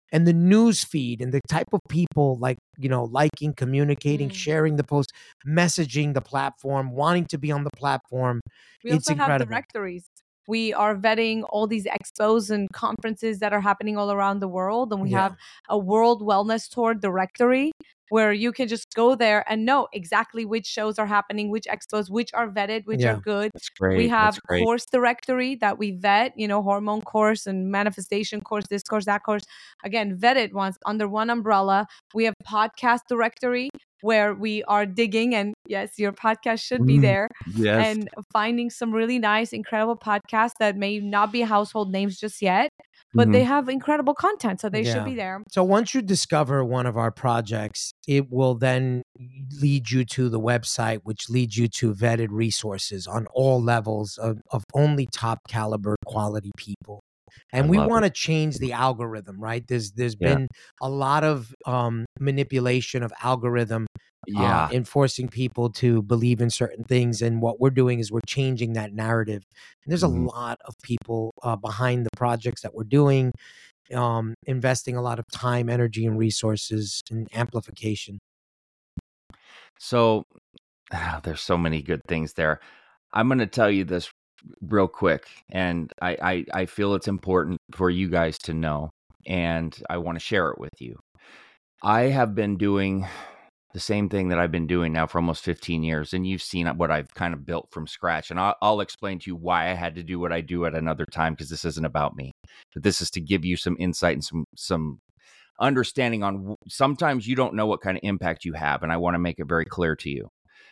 and the news feed and the type of people like, liking, communicating, sharing the post, messaging the platform, wanting to be on the platform. We also have directories. We are vetting all these expos and conferences that are happening all around the world. And we have a World Wellness Tour directory where you can just go there and know exactly which shows are happening, which expos, which are vetted, which are good. That's great. We have course directory that we vet, hormone course and manifestation course, this course, that course. Again, vetted ones under one umbrella. We have podcast directory where we are digging, and yes, your podcast should be there. Yes. And finding some really nice, incredible podcasts that may not be household names just yet, but they have incredible content, so they should be there. So once you discover one of our projects, it will then lead you to the website, which leads you to vetted resources on all levels of only top caliber quality people. And we want to change the algorithm, right? There's been a lot of manipulation of algorithm, enforcing people to believe in certain things. And what we're doing is we're changing that narrative. And there's a lot of people behind the projects that we're doing, investing a lot of time, energy, and resources in amplification. So there's so many good things there. I'm going to tell you this real quick, and I feel it's important for you guys to know, and I want to share it with you. I have been doing the same thing that I've been doing now for almost 15 years, and you've seen what I've kind of built from scratch, and I'll explain to you why I had to do what I do at another time, because this isn't about me, but this is to give you some insight and some understanding on sometimes you don't know what kind of impact you have, and I want to make it very clear to you.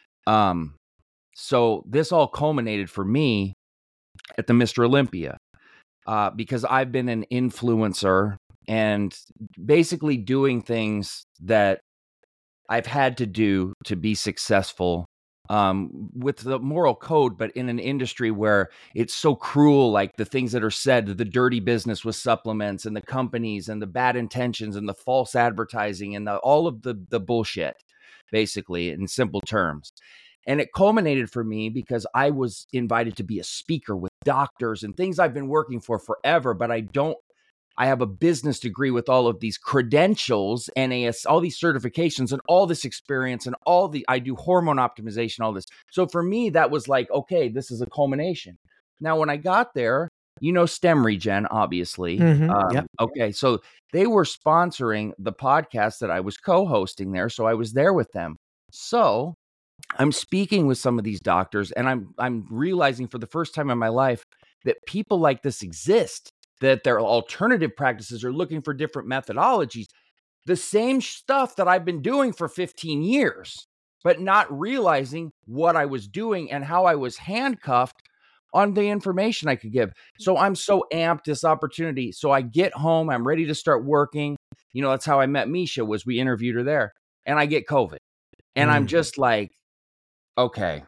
So this all culminated for me at the Mr. Olympia, because I've been an influencer and basically doing things that I've had to do to be successful, with the moral code, but in an industry where it's so cruel, like the things that are said, the dirty business with supplements and the companies and the bad intentions and the false advertising and all of the bullshit, basically, in simple terms. And it culminated for me because I was invited to be a speaker with doctors and things I've been working for forever, but I have a business degree with all of these credentials, NAS, all these certifications and all this experience and I do hormone optimization, all this. So for me, that was like, okay, this is a culmination. Now, when I got there, STEM Regen, obviously. Okay. So they were sponsoring the podcast that I was co-hosting there. So I was there with them. So I'm speaking with some of these doctors, and I'm realizing for the first time in my life that people like this exist, that their alternative practices are looking for different methodologies, the same stuff that I've been doing for 15 years, but not realizing what I was doing and how I was handcuffed on the information I could give. So I'm so amped this opportunity. So I get home, I'm ready to start working. That's how I met Misha, was we interviewed her there, and I get COVID. And I'm just like, okay,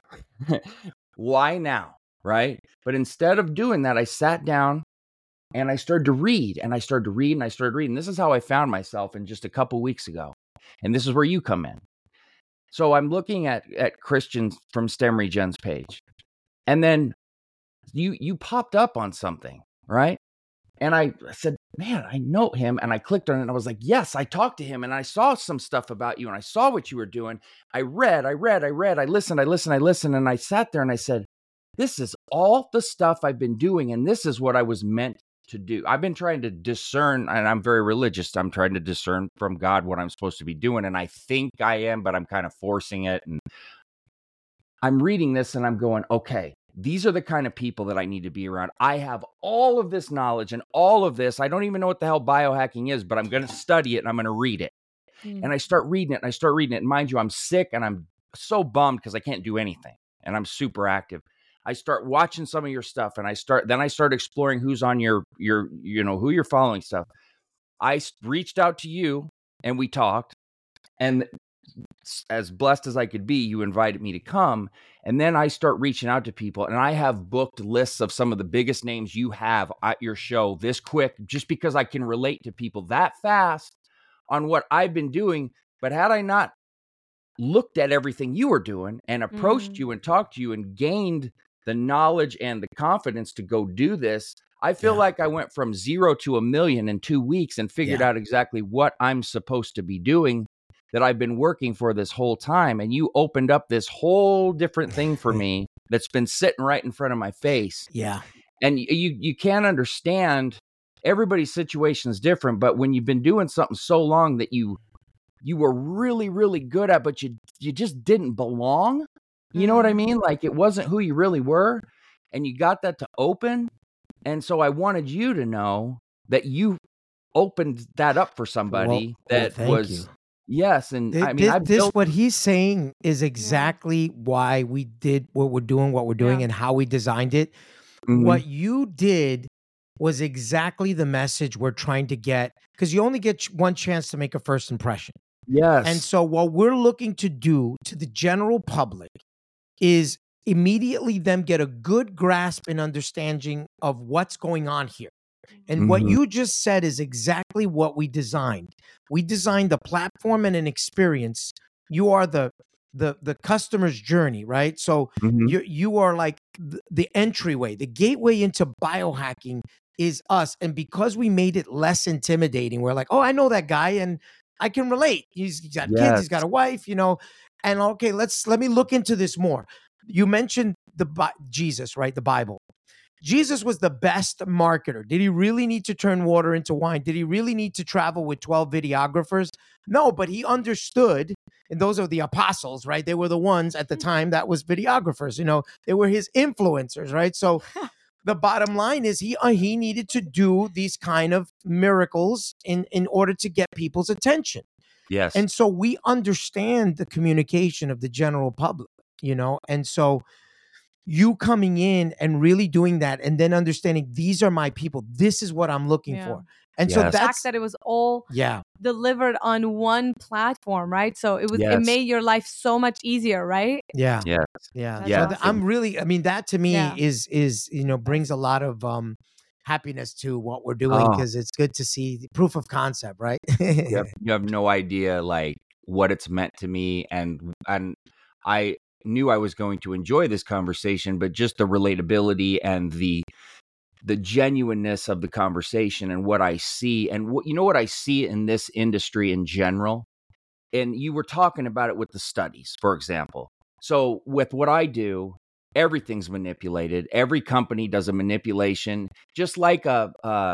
why now? Right? But instead of doing that, I sat down and I started to read, and I started to read, and I started reading. This is how I found myself in just a couple weeks ago. And this is where you come in. So I'm looking at Christian from STEM Regen's page. And then you popped up on something, right? And I said, man, I know him. And I clicked on it and I was like, yes, I talked to him and I saw some stuff about you and I saw what you were doing. I read, I listened. And I sat there and I said, this is all the stuff I've been doing. And this is what I was meant to do. I've been trying to discern, and I'm very religious. I'm trying to discern from God what I'm supposed to be doing. And I think I am, but I'm kind of forcing it. And I'm reading this and I'm going, okay, these are the kind of people that I need to be around. I have all of this knowledge and all of this. I don't even know what the hell biohacking is, but I'm going to study it and I'm going to read it. And I start reading it and I start reading it. And mind you, I'm sick and I'm so bummed because I can't do anything. And I'm super active. I start watching some of your stuff and I start exploring who's on your who you're following stuff. I reached out to you and we talked, and as blessed as I could be, you invited me to come. And then I start reaching out to people, and I have booked lists of some of the biggest names you have at your show this quick, just because I can relate to people that fast on what I've been doing. But had I not looked at everything you were doing and approached you and talked to you and gained the knowledge and the confidence to go do this, I feel like I went from 0 to 1,000,000 in 2 weeks and figured out exactly what I'm supposed to be doing that I've been working for this whole time. And you opened up this whole different thing for me that's been sitting right in front of my face. Yeah. And you can't understand, everybody's situation is different, but when you've been doing something so long that you were really, really good at, but you just didn't belong. You know what I mean? Like it wasn't who you really were. And you got that to open. And so I wanted you to know that you opened that up for somebody that was, you. yes. And I mean, what he's saying is exactly why we did what we're doing and how we designed it. What you did was exactly the message we're trying to get, because you only get one chance to make a first impression. Yes. And so what we're looking to do to the general public is immediately them get a good grasp and understanding of what's going on here. And what you just said is exactly what we designed. We designed a platform and an experience. You are the customer's journey, right? So you are like the entryway, the gateway into biohacking is us. And because we made it less intimidating, we're like, oh, I know that guy and I can relate. He's got kids, he's got a wife, and okay, let me look into this more. You mentioned Jesus, right? The Bible. Jesus was the best marketer. Did he really need to turn water into wine? Did he really need to travel with 12 videographers? No, but he understood, and those are the apostles, right? They were the ones at the time that was videographers, they were his influencers, right? So the bottom line is he needed to do these kind of miracles in order to get people's attention. Yes. And so we understand the communication of the general public, and so you coming in and really doing that and then understanding these are my people. This is what I'm looking for. And so the fact that it was all delivered on one platform, right? So it made your life so much easier, right? Yeah. Yes. Yeah. Yeah. So I'm really, that to me is brings a lot of happiness to what we're doing, because it's good to see the proof of concept, right? You have no idea like what it's meant to me. And I knew I was going to enjoy this conversation, but just the relatability and the genuineness of the conversation and what I see and what I see in this industry in general. And you were talking about it with the studies, for example. So with what I do, everything's manipulated. Every company does a manipulation, just like a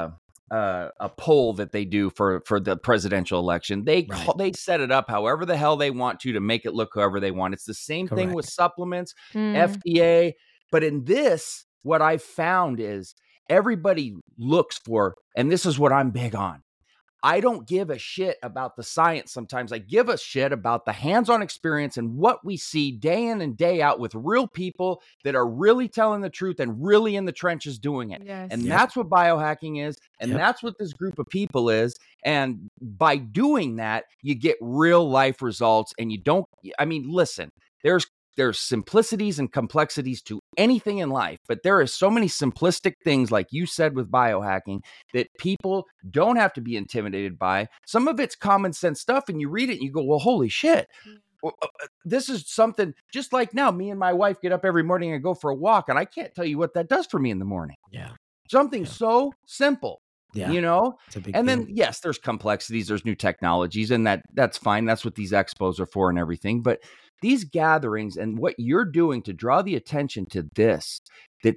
poll that they do for the presidential election. They set it up however the hell they want to make it look however they want. It's the same thing with supplements, FDA. But in this, what I found is everybody looks for, and this is what I'm big on. I don't give a shit about the science sometimes. I give a shit about the hands-on experience and what we see day in and day out with real people that are really telling the truth and really in the trenches doing it. Yes. And that's what biohacking is. And that's what this group of people is. And by doing that, you get real life results. And listen, there's simplicities and complexities to anything in life, but there are so many simplistic things, like you said, with biohacking that people don't have to be intimidated by. Some of it's common sense stuff, and you read it and you go, well, holy shit. This is something just like now, me and my wife get up every morning and go for a walk, and I can't tell you what that does for me in the morning. Yeah. Something so simple. Yeah. It's a big deal. Then yes, there's complexities, there's new technologies, and that's fine. That's what these expos are for and everything. But these gatherings and what you're doing to draw the attention to this, it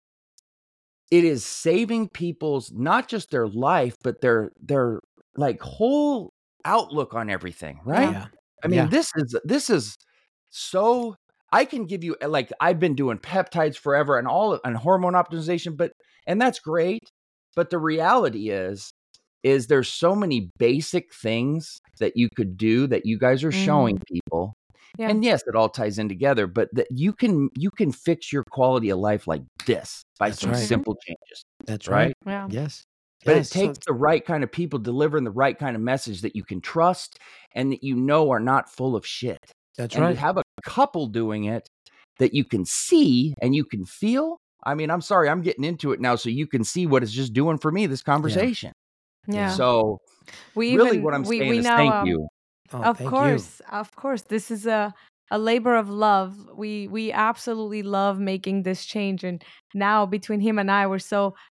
is saving people's, not just their life, but their like whole outlook on everything, right? Yeah. I mean, this is so, I can give you, like, I've been doing peptides forever and hormone optimization, and that's great. But the reality is there's so many basic things that you could do that you guys are showing people. Yeah. And yes, it all ties in together, but that you can fix your quality of life like this by some simple changes. That's right. Yeah. Yes. But it takes the right kind of people delivering the right kind of message that you can trust and that are not full of shit. That's and right. You have a couple doing it that you can see and you can feel. I mean, I'm sorry, I'm getting into it now so you can see what it's just doing for me, this conversation. Yeah. So what I'm saying is thank you. Oh, of course. This is a labor of love. We absolutely love making this change. And now between him and I, we're so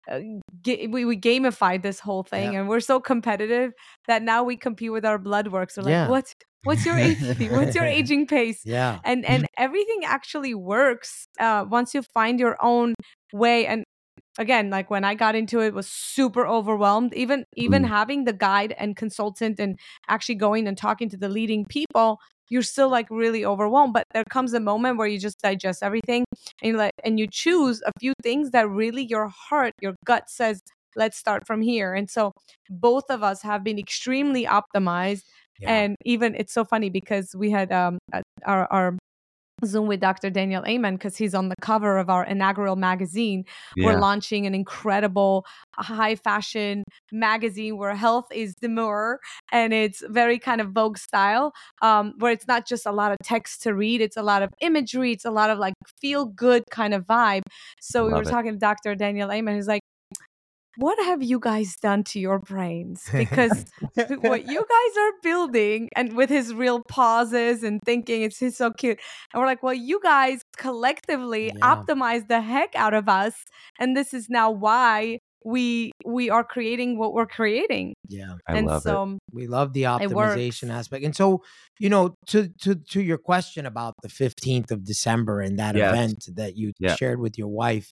we gamified this whole thing, and we're so competitive that now we compete with our blood work. So like, what's your ATP? What's your aging pace? Yeah. And everything actually works once you find your own way. And again, like when I got into it, was super overwhelmed. Even having the guide and consultant and actually going and talking to the leading people, you're still like really overwhelmed. But there comes a moment where you just digest everything and you choose a few things that really your heart, your gut says, let's start from here. And so both of us have been extremely optimized. Yeah. And even it's so funny because we had our Zoom with Dr. Daniel Amen because he's on the cover of our inaugural magazine. Yeah. We're launching an incredible high fashion magazine where health is demure and it's very kind of Vogue style, where it's not just a lot of text to read, it's a lot of imagery, it's a lot of like feel good kind of vibe. So we were talking to Dr. Daniel Amen, who's like, what have you guys done to your brains? Because what you guys are building, and with his real pauses and thinking, it's so cute. And we're like, well, you guys collectively optimize the heck out of us. And this is now why we are creating what we're creating. Yeah. I love it. We love the optimization aspect. And so, you know, to your question about the 15th of December and that event that you shared with your wife,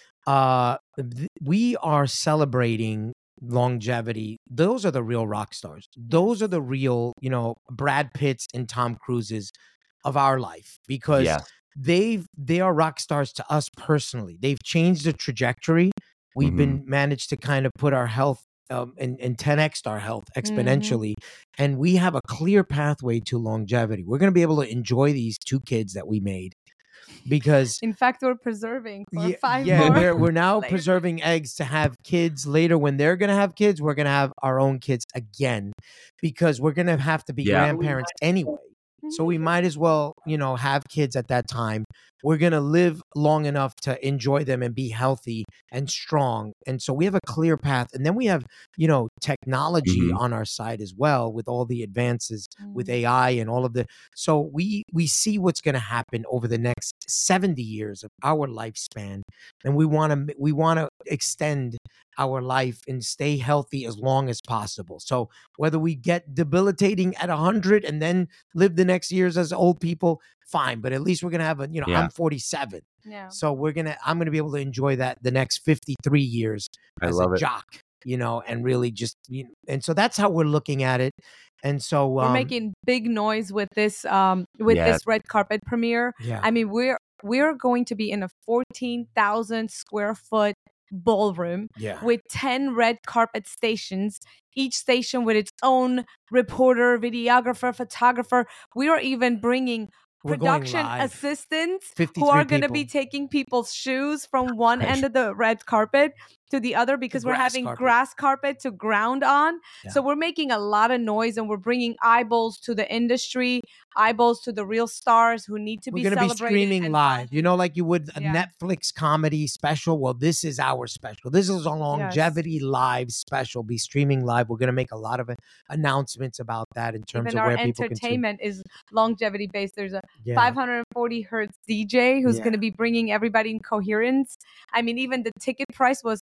we are celebrating longevity. Those are the real rock stars. Those are the real, you know, Brad Pitts and Tom Cruises of our life, because they are rock stars to us personally. They've changed the trajectory. We've been managed to kind of put our health and 10x our health exponentially. And we have a clear pathway to longevity. We're going to be able to enjoy these 2 kids that we made. Because in fact, we're preserving for 5 more. We're now preserving eggs to have kids later. When they're going to have kids, we're going to have our own kids again, because we're going to have to be grandparents anyway. So we might as well, you know, have kids at that time. We're going to live long enough to enjoy them and be healthy and strong. And so we have a clear path. And then we have, you know, technology on our side as well, with all the advances with AI and all of the. So we see what's going to happen over the next 70 years of our lifespan. And we want to extend our life and stay healthy as long as possible. So whether we get debilitating at 100 and then live the next years as old people, fine. But at least we're going to have I'm 47. Yeah. So I'm going to be able to enjoy that the next 53 years as a jock, you know, and really just, you know, and so that's how we're looking at it. And so we're making big noise with this, this red carpet premiere. Yeah. I mean, we're going to be in a 14,000 square foot ballroom with 10 red carpet stations, each station with its own reporter, videographer, photographer. We are even bringing production assistants who are going to be taking people's shoes from one end of the red carpet to the other, because we're having grass carpet to ground on. Yeah. So we're making a lot of noise, and we're bringing eyeballs to the industry, eyeballs to the real stars who need to be celebrated. We're going to be streaming live, you know, like you would a Netflix comedy special. Well, this is our special. This is a longevity live special. Be streaming live. We're going to make a lot of announcements about that in terms of where people can. Our entertainment is longevity based. There's a 540 hertz DJ who's going to be bringing everybody in coherence. I mean, even the ticket price was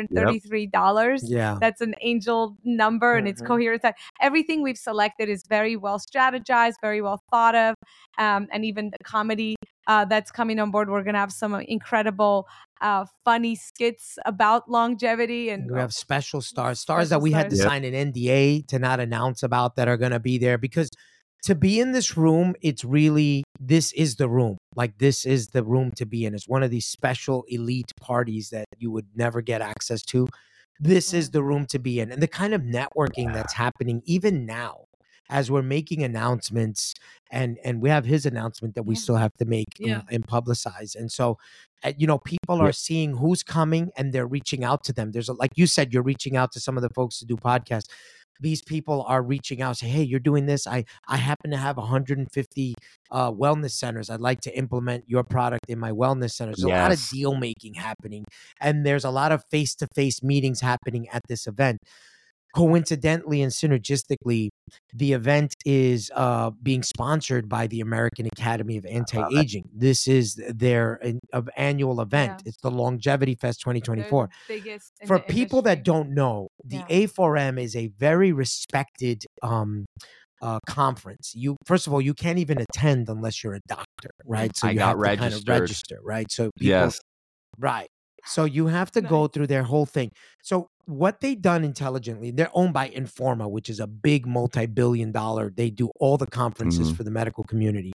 $333. Yeah. That's an angel number, and it's coherent. Everything we've selected is very well strategized, very well thought of. And even the comedy that's coming on board, we're going to have some incredible funny skits about longevity. And we have special stars that we had to sign an NDA to not announce about, that are going to be there, because to be in this room, it's really, this is the room. Like, this is the room to be in. It's one of these special elite parties that you would never get access to. This is the room to be in. And the kind of networking that's happening even now, as we're making announcements, and we have his announcement that we still have to make and publicize. And so, you know, people are seeing who's coming, and they're reaching out to them. There's like you said, you're reaching out to some of the folks to do podcasts. These people are reaching out, say, hey, you're doing this. I happen to have 150 wellness centers. I'd like to implement your product in my wellness centers. There's a lot of deal making happening, and there's a lot of face-to-face meetings happening at this event. Coincidentally and synergistically, The event is being sponsored by the American Academy of Anti-Aging. This is their annual event. It's the Longevity Fest 2024. Biggest for people that don't know, the A4M is a very respected conference. First of all, you can't even attend unless you're a doctor, right? So you have to kind of register, right? So people, right. So you have to go through their whole thing. So what they've done intelligently, they're owned by Informa, which is a big multi-billion-dollar. They do all the conferences for the medical community.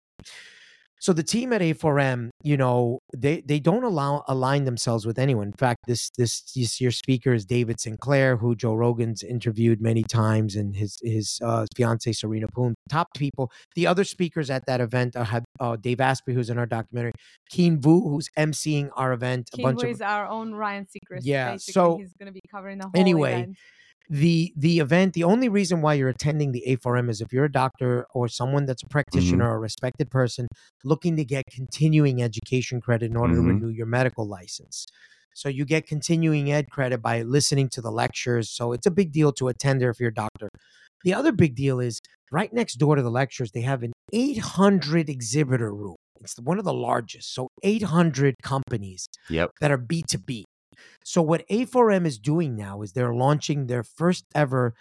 So the team at A4M, they don't align themselves with anyone. In fact, this year's speaker is David Sinclair, who Joe Rogan's interviewed many times, and his fiance Serena Poon. Top people. The other speakers at that event have Dave Asprey, who's in our documentary, Keen Vu, who's emceeing our event. Keen Vu is our own Ryan Seacrest. Yeah, basically. So he's going to be covering the whole event. The event, the only reason why you're attending the A4M is if you're a doctor or someone that's a practitioner or a respected person looking to get continuing education credit in order to renew your medical license. So you get continuing ed credit by listening to the lectures. So it's a big deal to attend there if you're a doctor. The other big deal is right next door to the lectures, they have an 800 exhibitor room. It's one of the largest. So 800 companies that are B2B. So what A4M is doing now is they're launching their first ever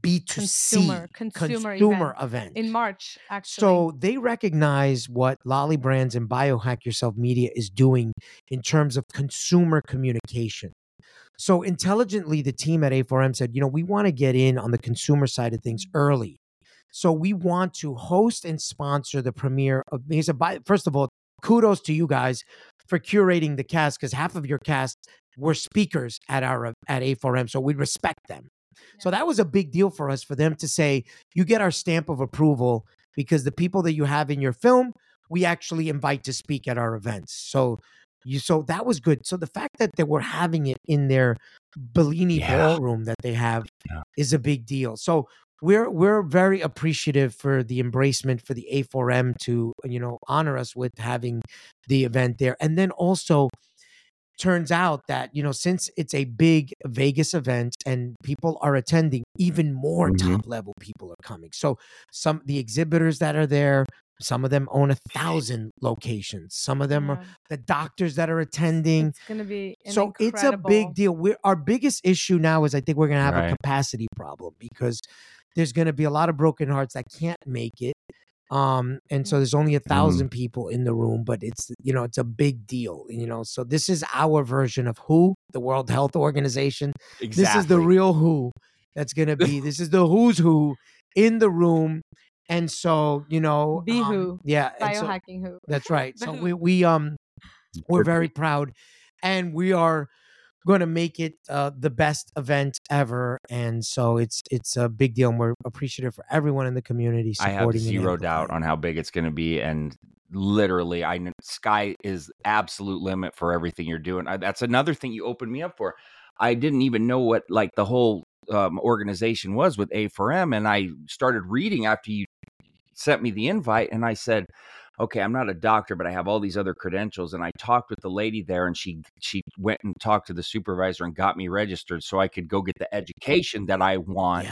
B2C consumer event in March, actually. So they recognize what Lolly Brands and Biohack Yourself Media is doing in terms of consumer communication. So intelligently, the team at A4M said, we want to get in on the consumer side of things early. So we want to host and sponsor the premiere of, first of all, kudos to you guys for curating the cast, because half of your cast were speakers at A4M, so we respect them. So that was a big deal for us, for them to say, you get our stamp of approval because the people that you have in your film, we actually invite to speak at our events. So that was good. So the fact that they were having it in their Bellini ballroom that they have is a big deal. So we're very appreciative for the embracement for the A4M to, honor us with having the event there. And then also, turns out that, since it's a big Vegas event and people are attending, even more top level people are coming. So the exhibitors that are there, some of them own 1,000 locations. Some of them are the doctors that are attending. It's going to be it's a big deal. Our biggest issue now is I think we're going to have a capacity problem, because there's going to be a lot of broken hearts that can't make it. And so there's only 1,000 people in the room, but it's a big deal, so this is our version of WHO, the World Health Organization. Exactly. This is the real WHO that's going to be, this is the who's who in the room. And so, WHO. Biohacking WHO. That's right. So we're very proud, and we are going to make it the best event ever. And so it's a big deal, and we're appreciative for everyone in the community supporting. I have zero doubt on how big it's going to be, and literally, I know sky is absolute limit for everything you're doing. That's another thing you opened me up for. I didn't even know what the whole organization was with A4M, and I started reading after you sent me the invite, and I said, okay, I'm not a doctor, but I have all these other credentials. And I talked with the lady there, and she went and talked to the supervisor and got me registered so I could go get the education that I want.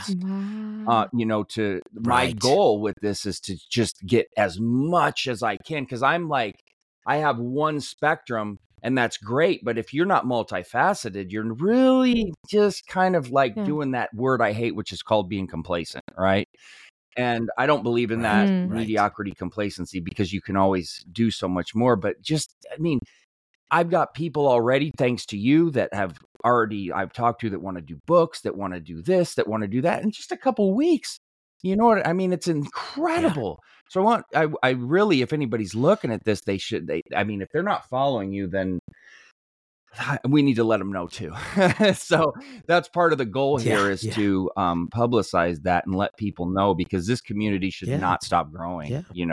My goal with this is to just get as much as I can, because I'm like, I have one spectrum, and that's great. But if you're not multifaceted, you're really just kind of doing that word I hate, which is called being complacent, right? And I don't believe in that mediocrity complacency, because you can always do so much more. But I've got people already, thanks to you, that I've talked to that want to do books, that want to do this, that want to do that in just a couple of weeks. You know what I mean? It's incredible. So I really, if anybody's looking at this, if they're not following you, then we need to let them know too. So that's part of the goal here is to publicize that and let people know, because this community should not stop growing.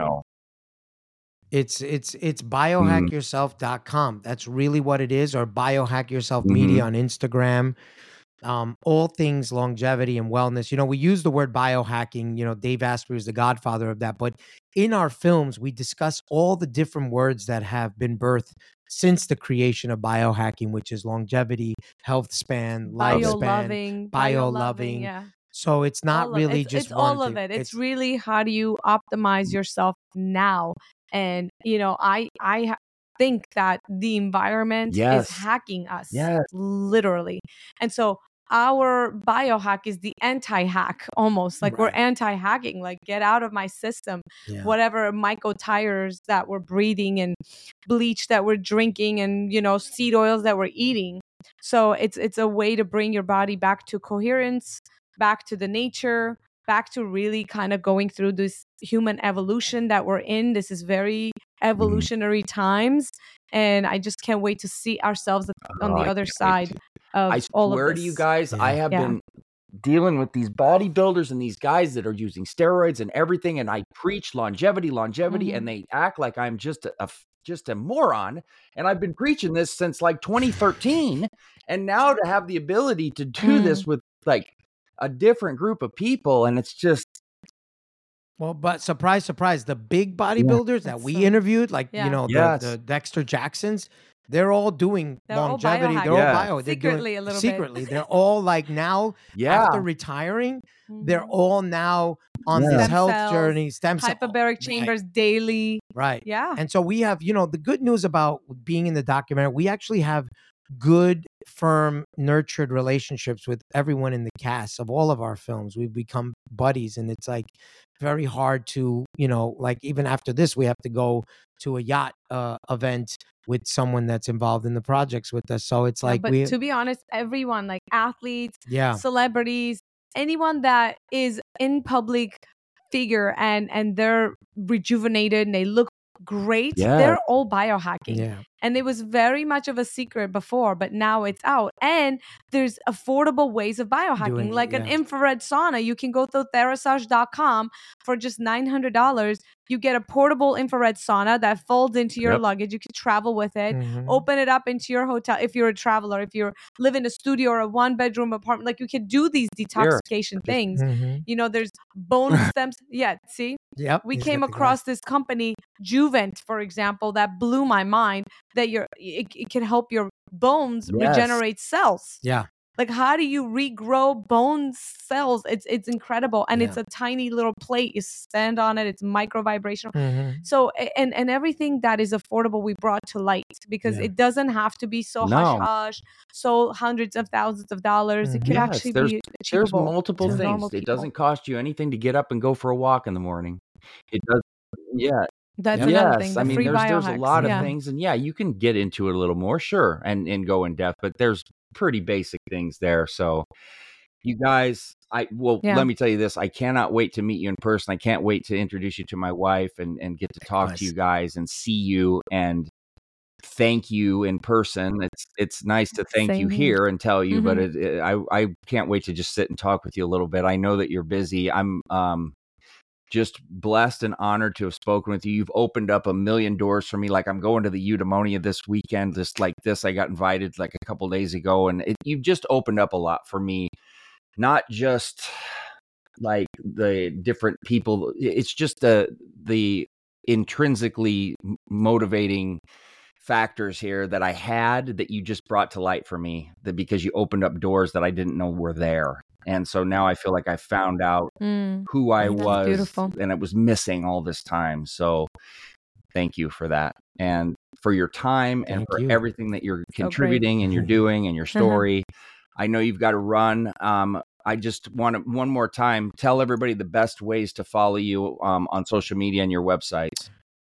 It's biohackyourself.com. That's really what it is, or Biohack Yourself Media on Instagram. All things longevity and wellness. We use the word biohacking. Dave Asprey is the godfather of that. But in our films, we discuss all the different words that have been birthed since the creation of biohacking, which is longevity, health span, lifespan, bio-loving. So it's not really just it's all of it. It's really how do you optimize yourself now? And I think that the environment is hacking us, literally. And so our biohack is the anti-hack, almost like we're anti-hacking, like get out of my system. Whatever myco tires that we're breathing and bleach that we're drinking and seed oils that we're eating. So it's a way to bring your body back to coherence, back to the nature, back to really kind of going through this human evolution that we're in. This is very evolutionary times, and I just can't wait to see ourselves on the other side of all of this. I swear to you guys, I have been dealing with these bodybuilders and these guys that are using steroids and everything, and I preach longevity, and they act like I'm just a moron. And I've been preaching this since like 2013, and now to have the ability to do this with like a different group of people, and it's just but surprise, the big bodybuilders that we interviewed, like the Dexter Jacksons, they're all doing longevity. They're all bio. Secretly, a little bit. They're all like now after retiring, they're all now on this health journey. Hyperbaric chambers daily. Right. Yeah. And so we have, the good news about being in the documentary, we actually have good, firm, nurtured relationships with everyone in the cast of all of our films. We've become buddies, and it's like very hard to, like even after this, we have to go to a yacht event with someone that's involved in the projects with us. So it's like, but to be honest, everyone, like athletes, celebrities, anyone that is in public figure and they're rejuvenated and they look great, they're all biohacking. And it was very much of a secret before, but now it's out. And there's affordable ways of biohacking, like an infrared sauna. You can go to Therasage.com for just $900. You get a portable infrared sauna that folds into your luggage. You can travel with it, open it up into your hotel. If you're a traveler, if you live in a studio or a 1-bedroom apartment, like you can do these detoxification things. There's bone stems. See? We came across this company, Juvent, for example, that blew my mind, that it can help your bones regenerate cells. Like, how do you regrow bone cells? It's incredible. And it's a tiny little plate. You stand on it. It's micro vibrational. So, and everything that is affordable, we brought to light, because it doesn't have to be so hush-hush, so hundreds of thousands of dollars. It could actually be achievable. There's multiple things. It doesn't cost you anything to get up and go for a walk in the morning. It does. That's another thing. I mean, there's a lot of things, and you can get into it a little more, sure, and go in depth, but there's pretty basic things there. So you guys, let me tell you this. I cannot wait to meet you in person. I can't wait to introduce you to my wife and get to talk to you guys and see you and thank you in person. It's nice to thank you here and tell you, but I can't wait to just sit and talk with you a little bit. I know that you're busy. I'm just blessed and honored to have spoken with you. You've opened up a million doors for me. Like, I'm going to the Eudaimonia this weekend, just like this. I got invited like a couple days ago, and you've just opened up a lot for me. Not just like the different people. It's just the intrinsically motivating factors here that I had that you just brought to light for me, that because you opened up doors that I didn't know were there. And so now I feel like I found out who I was, beautiful. And it was missing all this time. So thank you for that, and for your time, and for everything that you're contributing and you're doing, and your story. I know you've got to run. I just want to, one more time, tell everybody the best ways to follow you on social media and your websites.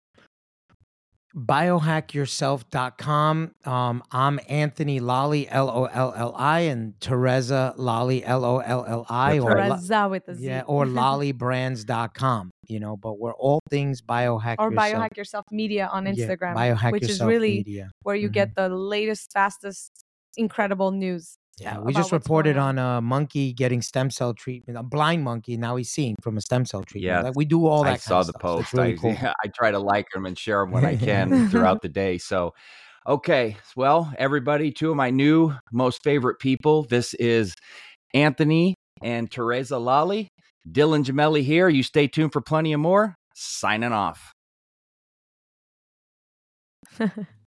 Biohackyourself.com. I'm Anthony Lolli, Lolli, and Teresa Lolli, Lolli. Teresa with a Z. Yeah, or lollibrands.com, but we're all things Biohack or Yourself. Biohack Yourself Media on Instagram, Biohack which Yourself is really Media. Where you get the latest, fastest, incredible news. Yeah, we just reported on a monkey getting stem cell treatment, a blind monkey. Now he's seeing from a stem cell treatment. Yeah, like, we do all that. I saw the post. Really cool. I try to like them and share them when I can throughout the day. So, okay. Well, everybody, two of my new most favorite people. This is Anthony and Teresa Lolli. Dylan Gemelli here. You stay tuned for plenty of more. Signing off.